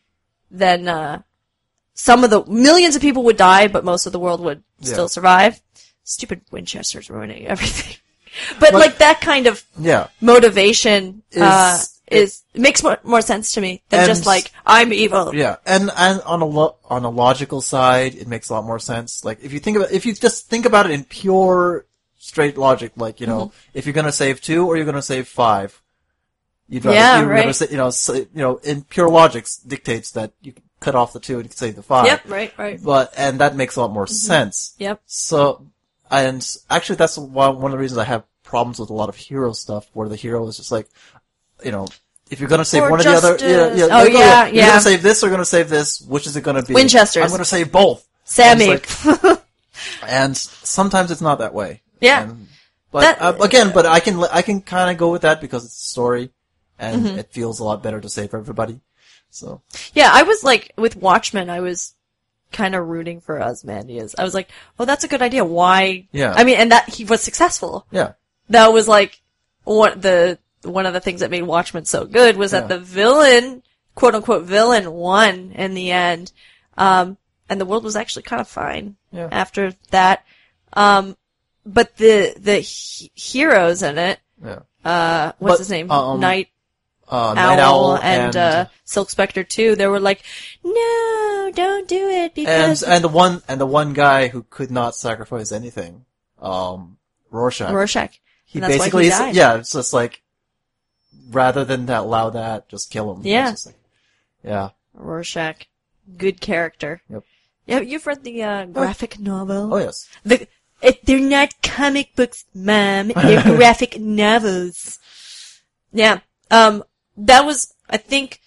then, uh, some of the, millions of people would die, but most of the world would Yeah. still survive. Stupid Winchester's ruining everything. But, But- like, that kind of yeah. motivation, Is- uh, is, makes more, more sense to me than And- just like, I'm evil. Yeah, and and on a lo- on a logical side, it makes a lot more sense. Like if you think about if you just think about it in pure straight logic, like you know, Mm-hmm. if you're gonna save two or you're gonna save five, you'd rather Yeah, you'd right. rather say, you know, say, you know, in pure logic dictates that you can cut off the two and you can save the five. Yep, right, right. But and that makes a lot more sense. Yep. So, and actually, that's one one of the reasons I have problems with a lot of hero stuff, where the hero is just like, you know. If you're gonna save Or one or the other, justice. yeah, yeah, Oh, like, yeah, You're yeah. gonna save this or gonna save this. Which is it gonna be? Winchesters. I'm gonna save both. Sammy. I was like- and sometimes it's not that way. Yeah. And, but That- uh, again, but I can I can kind of go with that because it's a story, and Mm-hmm. it feels a lot better to save everybody. So Yeah, I was like, with Watchmen, I was kind of rooting for Ozymandias. I was like, oh, that's a good idea. Why? Yeah. I mean, and that he was successful. yeah, That was like, what the, one of the things that made Watchmen so good was that Yeah. the villain, quote unquote villain, won in the end. Um, and the world was actually kind of fine Yeah. after that. Um, but the, the he- heroes in it, yeah. uh, what's But, his name? um, Night Uh, Owl, Night Owl and, uh, Silk Spectre too. They were like, no, don't do it and because and the one and the one guy who could not sacrifice anything, um, Rorschach. Rorschach. He And that's why basically, he s- died. yeah, it's just like, rather than that, allow that, just kill him. Yeah. It's just like, yeah. Rorschach. Good character. Yep. Yeah, you've read the, uh, graphic novel? Oh yes. The, it, they're not comic books, Mom. They're graphic novels. Yeah. Um, that was, I think,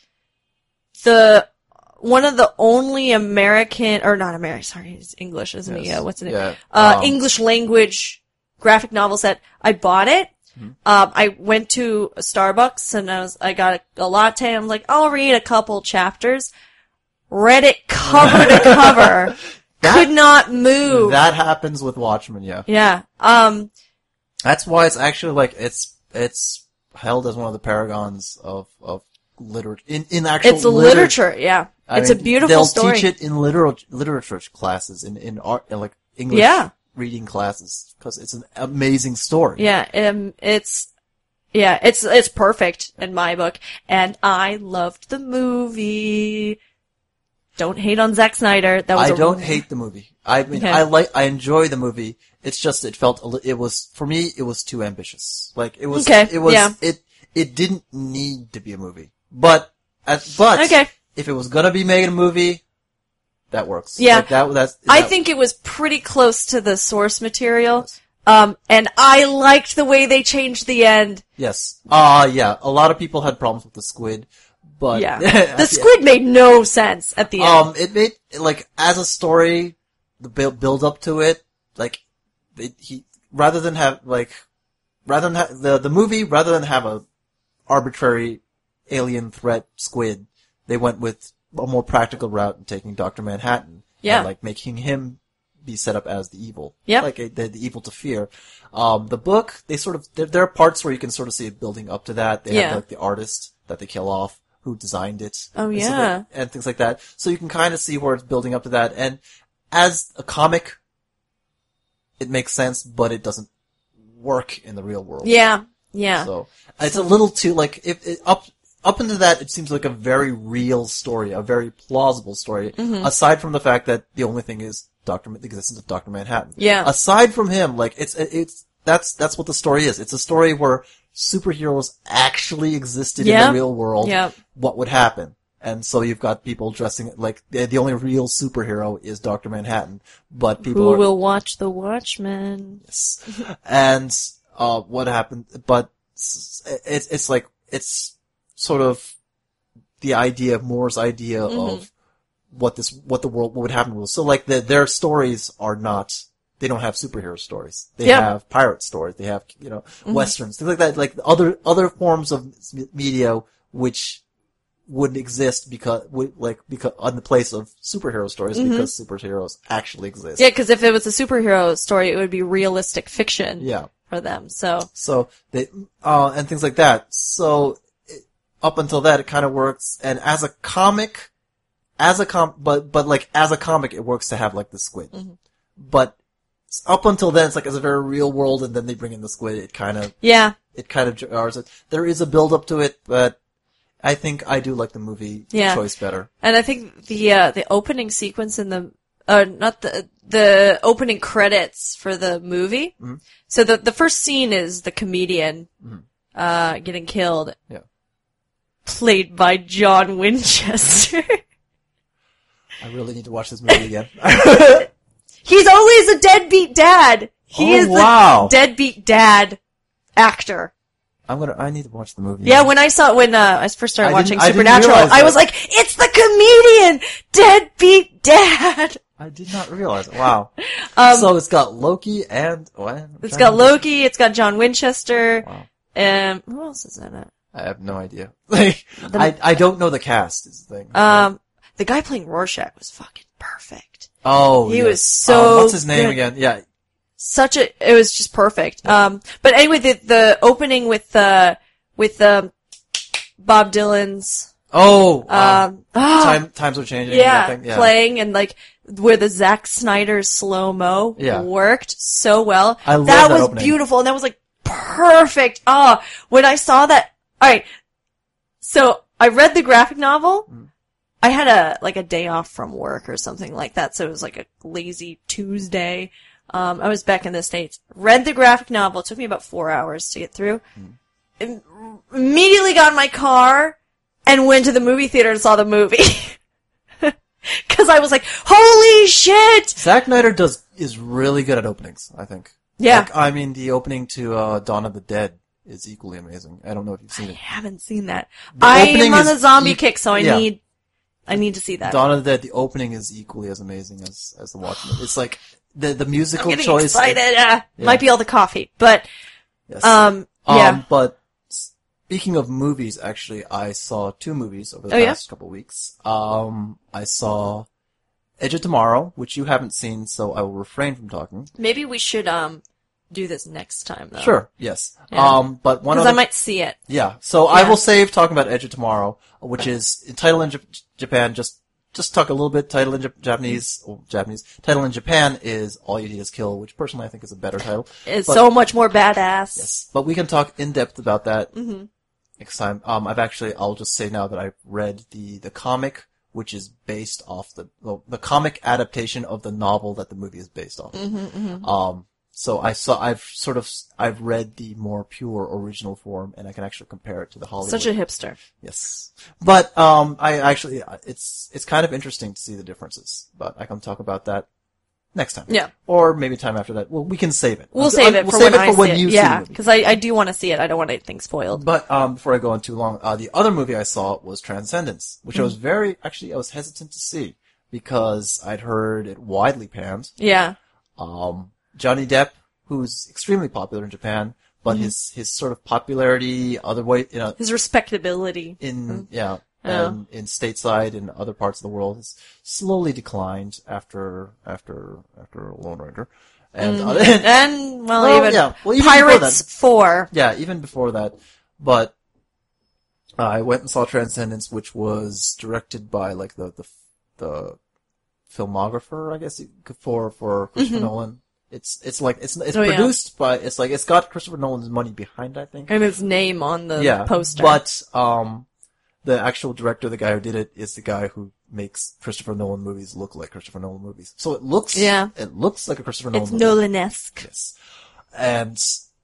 the, one of the only American, or not American, sorry, it's English, isn't it? Yes. Yeah, what's it? Yeah. Uh, Um, English language graphic novels that I bought it, Mm-hmm. Um, I went to a Starbucks and I was, I got a, a latte. I'm like, I'll read a couple chapters. Read it cover to cover. That- Could not move. That happens with Watchmen, yeah. Yeah. Um, That's why it's actually like, it's, it's held as one of the paragons of, of literature, in, in actual it's literature. Yeah. I it's mean, a beautiful they'll story. teach it in literature, literature classes, in, in art, in like English Yeah. reading classes, because it's an amazing story. Yeah. Um, it's, yeah, it's, it's perfect in my book. And I loved the movie. Don't hate on Zack Snyder. That was I a don't hate the movie. I mean, Okay. I like, I enjoy the movie. It's just, it felt, a li- it was, for me, it was too ambitious. Like, it was, Okay, it was, yeah. it, it didn't need to be a movie. But, at, but, Okay. if it was gonna be made a movie, that works. Yeah. Like that, that's, I that- think it was pretty close to the source material. Um, and I liked the way they changed the end. Yes. Uh, yeah. A lot of people had problems with the squid, but Yeah. at The squid made no sense at the end. Um, it made like as a story, the build build up to it, like it, he rather than have like rather than ha- the the movie rather than have a arbitrary alien threat squid, they went with a more practical route in taking Doctor Manhattan. Yeah. And, like making him be set up as the evil. Yep. Like a, the, the evil to fear. Um, the book, they sort of there, there are parts where you can sort of see it building up to that. They Yeah. have like the artist that they kill off, who designed it. Oh, and stuff yeah. like- and things like that. So you can kind of see where it's building up to that. And as a comic, it makes sense, but it doesn't work in the real world. Yeah. Yeah. So it's a little too like if it, up up into that, it seems like a very real story, a very plausible story. Mm-hmm. Aside from the fact that the only thing is Doctor the existence of Doctor Manhattan. Yeah. Aside from him, like it's it's that's that's what the story is. It's a story where superheroes actually existed in Yeah. the real world. Yeah. What would happen? And so you've got people dressing like the, the only real superhero is Doctor Manhattan, but people Who are, will watch The Watchmen? Yes. And uh, what happened? But it's it's it's like it's sort of the idea of Moore's idea Mm-hmm. of what this what the world what would happen was. So like the, their stories are not. They don't have superhero stories. They Yep. have pirate stories. They have you know Mm-hmm. westerns, things like that. Like other other forms of media which wouldn't exist because would like because on the place of superhero stories because superheroes actually exist. Mm-hmm. Yeah, because if it was a superhero story, it would be realistic fiction Yeah. for them. So, So they, uh, and things like that. So it, up until that, it kind of works. And as a comic, as a com, but, but like as a comic, it works to have like the squid. Mm-hmm. But up until then, it's like it's a very real world, and then they bring in the squid. It kind of, yeah. it kind of jars it. There is a build up to it, but I think I do like the movie Yeah. choice better. And I think the, uh, the opening sequence in the, uh, not the, the opening credits for the movie. Mm-hmm. So the, the first scene is the comedian, uh, getting killed. Yeah. Played by John Winchester. I really need to watch this movie again. He's always a deadbeat dad. He Oh, is wow. the deadbeat dad actor. I'm gonna, I need to watch the movie. Yeah, when I saw, when, uh, I first started I watching didn't- I didn't Supernatural, realize I that. was like, it's the comedian! Deadbeat dad! I did not realize it. Wow. Um, so it's got Loki and, what? I'm It's trying got to- Loki, it's got John Winchester, Wow. and who else is in it? I have no idea. Like, I, I don't know the cast is the thing. Um, the guy playing Rorschach was fucking perfect. oh, he yes. was so Um, what's his name good. again? Yeah. Such a, it was just perfect. Um, but anyway, the, the opening with, uh, with, um, Bob Dylan's, Oh, um, um, ah, time, times are changing. yeah, that thing. Yeah. playing and like, where the Zack Snyder slow-mo Yeah. worked so well. I love that that was opening. beautiful, and that was like perfect. Oh, when I saw that, alright, so I read the graphic novel, Mm. I had a, like a day off from work or something like that, so it was like a lazy Tuesday. Um, I was back in the States. Read the graphic novel, it took me about four hours to get through. Mm. Im- immediately got in my car and went to the movie theater and saw the movie. Cause I was like, holy shit! Zack Snyder does, is really good at openings, I think. Yeah. Like, I mean, the opening to, uh, Dawn of the Dead is equally amazing. I don't know if you've seen I it. haven't seen that. The I opening am on is a zombie e- kick, so I yeah. need, I need to see that. Dawn of the Dead, the opening is equally as amazing as, as the Watchmen. It's like, the, the I'm musical getting choice. excited. Uh, Yeah. Might be all the coffee, but Yes. um, Um, Yeah. But speaking of movies, actually, I saw two movies over the Oh, yeah? past couple weeks. Um, I saw Edge of Tomorrow, which you haven't seen, so I will refrain from talking. Maybe we should um do this next time though. Sure, yes. Yeah. Um, but one Because of I might see it. yeah. So I Yeah. will save talking about Edge of Tomorrow, which is titled in J- Japan. Just just talk a little bit. Title in J- Japanese, oh, Japanese. Title in Japan is All You Need Is Kill, which personally I think is a better title. It's But- so much more badass. Yes, but we can talk in depth about that Mm-hmm. next time. Um, I've actually, I'll just say now that I've read the, the comic, which is based off the, well, the comic adaptation of the novel that the movie is based off. Mm-hmm, mm-hmm. Um, so I saw, I've sort of, I've read the more pure original form, and I can actually compare it to the Hollywood. Such a hipster. Yes. But, um, I actually, it's, it's kind of interesting to see the differences, but I can talk about that next time. Yeah. Or maybe time after that. Well, we can save it. We'll save it we'll for save when it I for when see you it. see Yeah, the movie. because I, I do want to see it. I don't want anything spoiled. But um, before I go on too long, uh, the other movie I saw was Transcendence, which I was very, actually, I was hesitant to see because I'd heard it widely panned. Yeah. Um, Johnny Depp, who's extremely popular in Japan, but Mm-hmm. his his sort of popularity, other way, you know, His respectability. in yeah, Yeah. and in stateside and other parts of the world, has slowly declined after after after Lone Ranger, and Mhm. uh, And, well, Well, even, yeah. Well, even before Pirates that. four. yeah, even before that, but. Uh, I went and saw Transcendence, which was directed by like the the the filmographer, I guess, you could- for for Christopher Mhm. Nolan. It's it's like it's it's Oh, yeah. produced by it's like it's got Christopher Nolan's money behind, I think. And his name on the yeah, poster. but um, the actual director, the guy who did it, is the guy who makes Christopher Nolan movies look like Christopher Nolan movies. So it looks Yeah. it looks like a Christopher Nolan It's movie. Nolan-esque. Yes. And,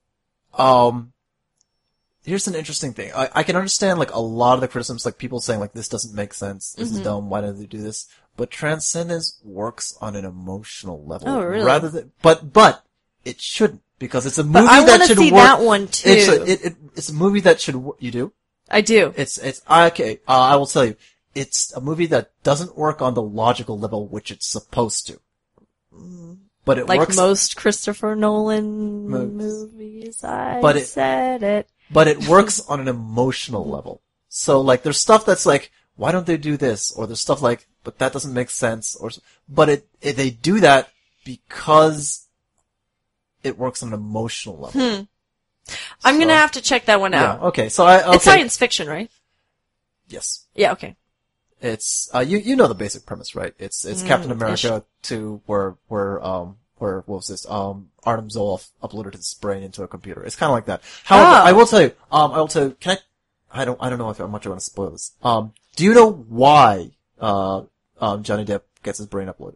um, here's an interesting thing. I, I can understand, like, a lot of the criticisms, like, people saying, like, this doesn't make sense, this is Mhm. dumb, why did they do this? But Transcendence works on an emotional level. Oh, really? Rather than, but, but, it shouldn't, because it's a But movie I that want to should see work. that one too. It's a, it, it, it's a movie that should, wo- you do? I do. It's, it's, okay, uh, I will tell you, it's a movie that doesn't work on the logical level which it's supposed to. But it Like works most Christopher Nolan Movies. movies, I But it- said it. but it works on an emotional level. So, like, there's stuff that's like, why don't they do this? Or there's stuff like, but that doesn't make sense. Or, s- but it, it they do that because it works on an emotional level. Hmm. I'm So- gonna have to check that one Yeah. out. Okay. So I okay. It's science fiction, right? Yes. Yeah, okay. It's uh, you you know the basic premise, right? It's it's Mm, Captain America to where where um where what was this um Artem Zoloff uploaded his brain into a computer. It's kind of like that. However, Oh. I will tell you um I will tell you. Can I? I don't I don't know if how much I want to spoil this. Um, do you know why uh um Johnny Depp gets his brain uploaded?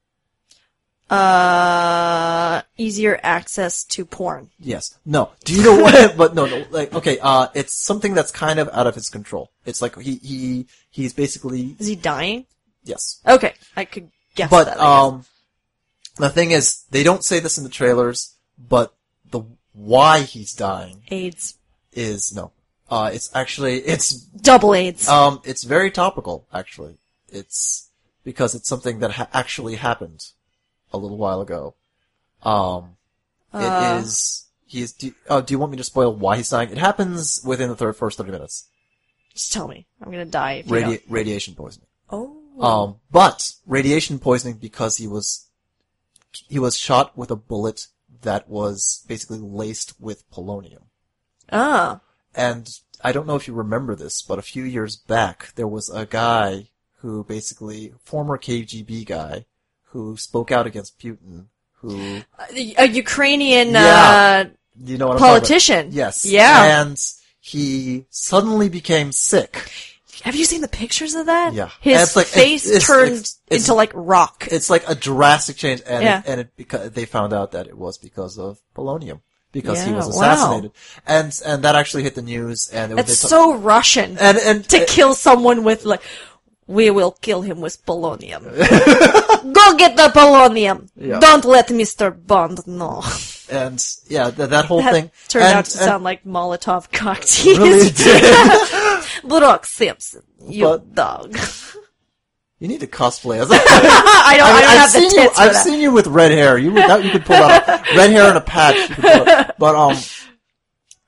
Uh, easier access to porn. Yes. No. Do you know what? But no, no. Like, okay. Uh, it's something that's kind of out of his control. It's like he he he's basically Is he dying? yes. Okay, I could guess But that. I guess. um, the thing is, they don't say this in the trailers, but the why he's dying AIDS. is no. Uh, it's actually it's Double AIDS. um it's very topical. Actually, it's because it's something that ha- actually happened a little while ago. Um, Uh. it is he is. Do, uh, do you want me to spoil why he's dying? It happens within the third, first thirty minutes. Just tell me. I'm gonna die if you Radi- radiation poisoning. don't. Oh. Um, but radiation poisoning because he was he was shot with a bullet that was basically laced with polonium. Ah. And I don't know if you remember this, but a few years back there was a guy who basically former K G B guy who spoke out against Putin. Who A, a Ukrainian Yeah. you know what I'm politician. talking about? Yes. Yeah. And he suddenly became sick. Have you seen the pictures of that? Yeah. His And it's like- face it's- it's- turned it's- it's- into like rock. It's like a drastic change, and Yeah. it, and it because they found out that it was because of polonium, because he Yeah, was wow. assassinated, and and that actually hit the news, and it, That's they ta- so Russian and and to kill someone with like, we will kill him with polonium. Go get the polonium. Yeah. Don't let Mister Bond know. and yeah, th- that whole That thing turned and, out to and sound like Molotov cocktease. really did. Brock Simpson, you But- dog. You need to cosplay as. I don't. I, don't I've have the seen you. tits for I've that. seen you with red hair. You would that you could pull out red hair and a patch. You could pull out. But um,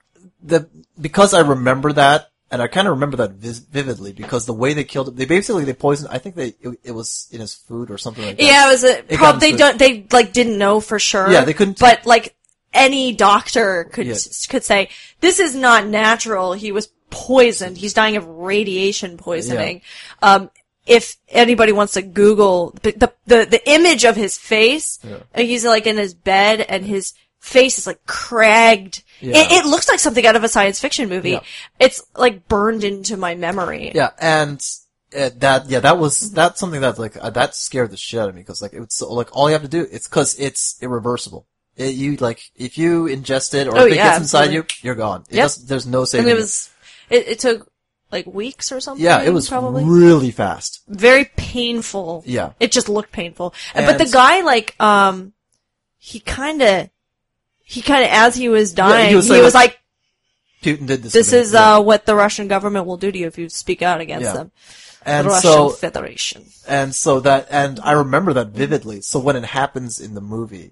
the because I remember that, and I kind of remember that vis- vividly because the way they killed it, they basically they poisoned. I think they it, it was in his food or something like that. Yeah, it was a It prob- got they into- don't they like didn't know for sure. Yeah, they couldn't- But like any doctor could Yeah. could say this is not natural. He was poisoned. He's dying of radiation poisoning. Um, if anybody wants to Google the the the, the image of his face, Yeah. uh, he's like in his bed and his face is like cragged. Yeah. It, it looks like something out of a science fiction movie. Yeah. It's like burned into my memory. Yeah, and uh, that yeah that was that's something that like uh, that scared the shit out of me because like it's so, like all you have to do it's because it's irreversible. It, you like if you ingest it or Oh, if it yeah, gets inside absolutely. you, you're gone. It Yep. does, there's no saving. And it it. was, it, it took like weeks or something. Yeah, it was probably really fast. very painful. Yeah. It just looked painful. And- but the guy, like, um, he kinda, he kinda, as he was dying, he he was was, like- like, Putin did this. this to me. is, Yeah. uh, what the Russian government will do to you if you speak out against Yeah. them. and the Russian so Federation. and so that and I remember that vividly. So when it happens in the movie,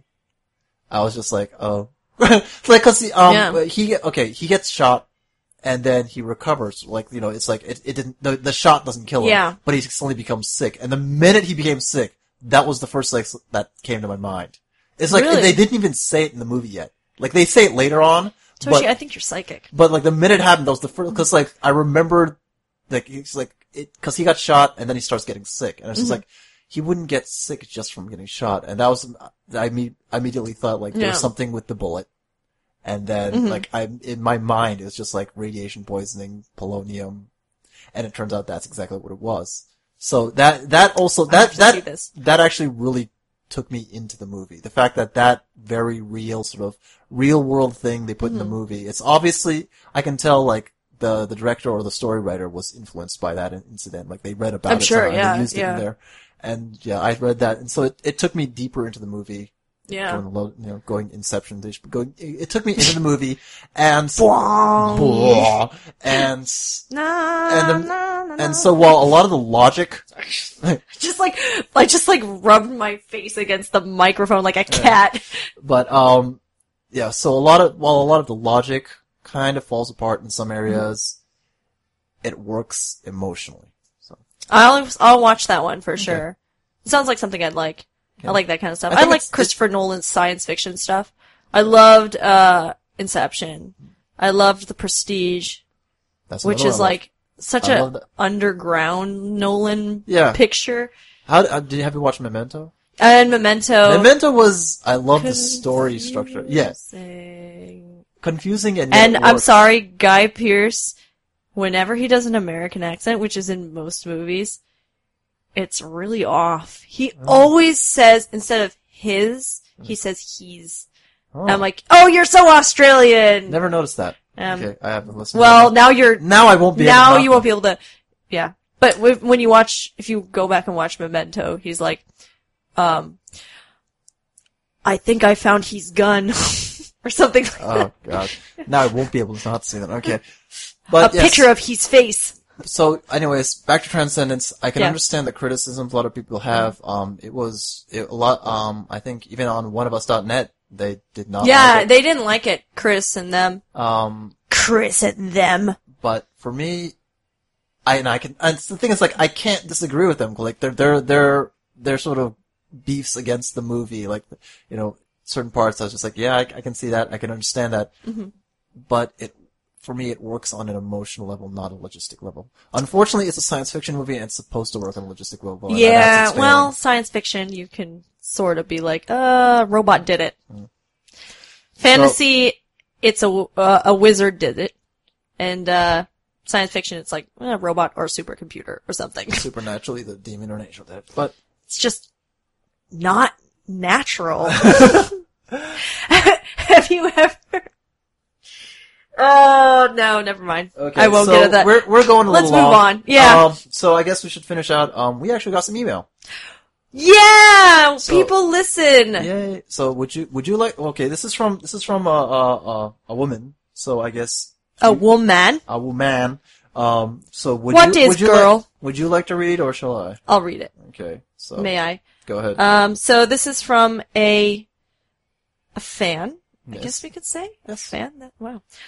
I was just like, oh, it's like because um Yeah. he okay he gets shot. And then he recovers, like, you know, it's like, it, it didn't, the, the shot doesn't kill him. Yeah. But he suddenly becomes sick. And the minute he became sick, that was the first thing that came to my mind. It's like, Really? they didn't even say it in the movie yet. Like, they say it later on. Toshi, but, I think you're psychic. but like, the minute it happened, that was the first, cause like, I remember, like, he's like, it, cause he got shot, and then he starts getting sick. And it's just Mm-hmm. like, he wouldn't get sick just from getting shot. And that was, I, me- I immediately thought, like, there was Yeah. something with the bullet. And then, Mm-hmm. like, I, in my mind, it was just like radiation poisoning, polonium, and it turns out that's exactly what it was. So that, that also, have that, to see that, this. that actually really took me into the movie. The fact that that very real, sort of, real world thing they put in the Mm-hmm. movie, it's obviously, I can tell, like, the, the director or the story writer was influenced by that incident. Like, they read about I'm it sure, somehow, and yeah, they used it yeah. in there. And yeah, I read that, and so it, it took me deeper into the movie. Yeah. Going, low, you know, going Inception, going, it, it took me into the movie, and, Bwong. Bwah. and, Na, and, the, na, na, na. and so while a lot of the logic, just like, I just like rubbed my face against the microphone like a cat. but, um, yeah, so a lot of, while a lot of the logic kind of falls apart in some areas, it works emotionally. So, I'll, I'll watch that one for sure. It sounds like something I'd like. I like that kind of stuff. I I, think like it's- Christopher Nolan's science fiction stuff. I loved, uh, Inception. I loved The Prestige, that's which another is one I like such I a love that. underground Nolan Yeah. picture. love. How, uh, did you have you watched Memento? And Memento. Memento was, I love the story structure. Yes. Confusing. Confusing and yet And it I'm works. sorry, Guy Pearce, whenever he does an American accent, which is in most movies, it's really off. He Oh. always says, instead of his, he says he's. Oh. I'm like, oh, you're so Australian! Never noticed that. Um, okay, I haven't listened. Well, to now you're, that. now I won't be. now able to you won't be able to, yeah. But with- when you watch, if you go back and watch Memento, he's like, um, I think I found his gun. Or something like that. Oh god. Now I won't be able to not see that. Okay. But A yes. picture of his face. So, anyways, back to Transcendence. I can Yeah. understand the criticisms a lot of people have. Um, it was it, a lot. Um, I think even on one of us dot net, they did not. Yeah, like it. they didn't like it, Chris and them. Um, Chris and them. but for me, I and I can. And the thing is, like, I can't disagree with them. Like, they're they're they're they're sort of beefs against the movie. Like, you know, certain parts. I was just like, yeah, I, I can see that. I can understand that. Mm-hmm. But it. For me, it works on an emotional level, not a logistic level. Unfortunately, it's a science fiction movie, and it's supposed to work on a logistic level. and Yeah, that's its well, failing. science fiction, you can sort of be like, uh, robot did it. Mm. Fantasy, it's a, uh, a wizard did it. And, uh, science fiction, it's like, a robot or a supercomputer or something. supernaturally, the demon or an angel did. But It's just not natural. Have you ever... Oh, no, never mind. okay, I won't so get into that. We're we're going a Let's little move long. on. Yeah. Um, so I guess we should finish out. Um, we actually got some email. Yeah! So- People listen! Yay! So would you would you like? Okay, this is from this is from a a a, a woman. So I guess A woman. a woman. Um, so would What you is would you girl? Like, would you like to read or shall I? I'll read it. Okay, so May I? go ahead. Um, so this is from a, a fan, I Yes. guess we could say? A Yes. fan? That, wow.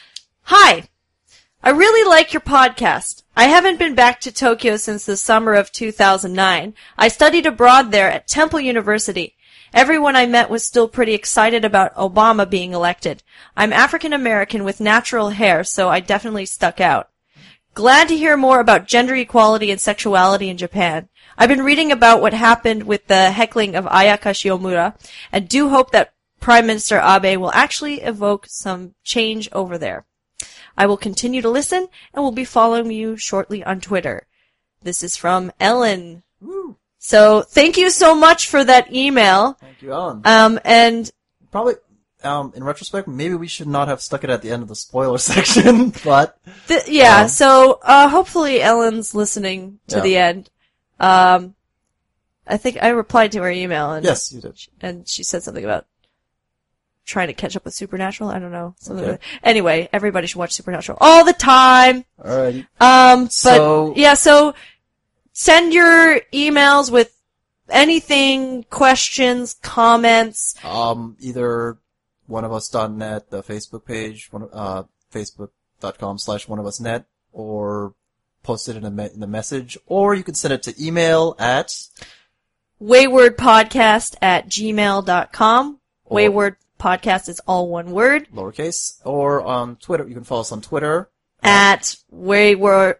Hi. I really like your podcast. I haven't been back to Tokyo since the summer of two thousand nine. I studied abroad there at Temple University. Everyone I met was still pretty excited about Obama being elected. I'm African American with natural hair, so I definitely stuck out. Glad to hear more about gender equality and sexuality in Japan. I've been reading about what happened with the heckling of Ayaka Shiomura, and do hope that Prime Minister Abe will actually evoke some change over there. I will continue to listen and will be following you shortly on Twitter. This is from Ellen. Woo. So thank you so much for that email. Thank you, Ellen. Um, and Probably, um, in retrospect, maybe we should not have stuck it at the end of the spoiler section, but... th- yeah, um, so uh, hopefully Ellen's listening to Yeah. the end. Um, I think I replied to her email, and Yes, you did. and she said something about trying to catch up with Supernatural. I don't know. Something Okay. like that. Anyway, everybody should watch Supernatural all the time. Alrighty. Um, but So- yeah, so send your emails with anything, questions, comments. Um, either oneofus.net, the Facebook page, one, uh, facebook.com slash oneofusnet, or post it in, a me- in the message, or you can send it to email at... waywardpodcast at gmail dot com. Or- Wayward Podcast is all one word. lowercase, or on Twitter. You can follow us on Twitter. At Wayward...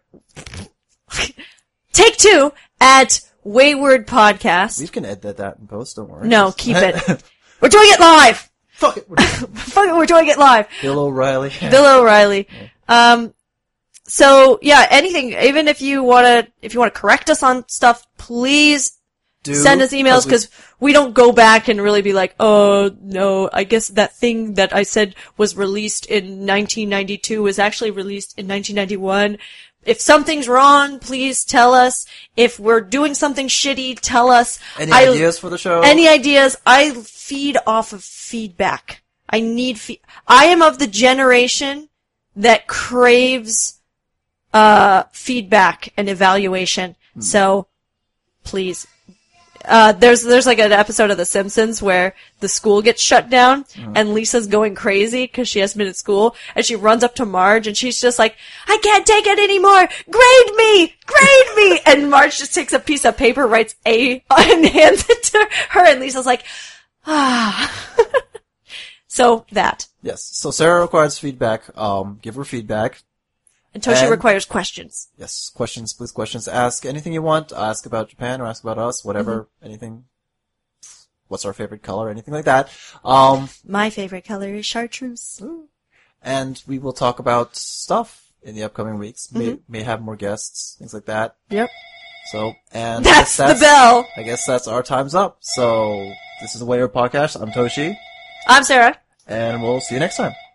Take two! At Wayward Podcast. We can edit that in post, don't worry. No, keep it. We're doing it live! Fuck it. We're doing it. Fuck it, we're doing it live. Bill O'Reilly. Bill O'Reilly. Um, so yeah, anything, even if you wanna, if you wanna correct us on stuff, please Do, send us emails we- because we don't go back and really be like, oh no, I guess that thing that I said was released in nineteen ninety-two was actually released in nineteen ninety-one. If something's wrong, please tell us. If we're doing something shitty, tell us. Any I- ideas for the show? Any ideas? I feed off of feedback. I need fe- I am of the generation that craves uh feedback and evaluation. Hmm. So please, uh there's there's like an episode of The Simpsons where the school gets shut down Hmm. and Lisa's going crazy because she hasn't been at school, and she runs up to Marge and she's just like, I can't take it anymore, grade me, grade me, and Marge just takes a piece of paper, writes A and hands it to her, and Lisa's like, ah. So that. Yes. So Sarah requires feedback. Um, give her feedback. And Toshi And- requires questions. Yes. Questions, please. Questions. Ask anything you want. Ask about Japan or ask about us. Whatever. Mm-hmm. Anything. What's our favorite color? Anything like that. Um, My favorite color is chartreuse. and we will talk about stuff in the upcoming weeks. May, Mm-hmm. may have more guests. Things like that. Yep. So, and That's, I guess the bell. I guess that's our time's up. So, this is the Wayward Podcast. I'm Toshi. I'm Sarah. And we'll see you next time.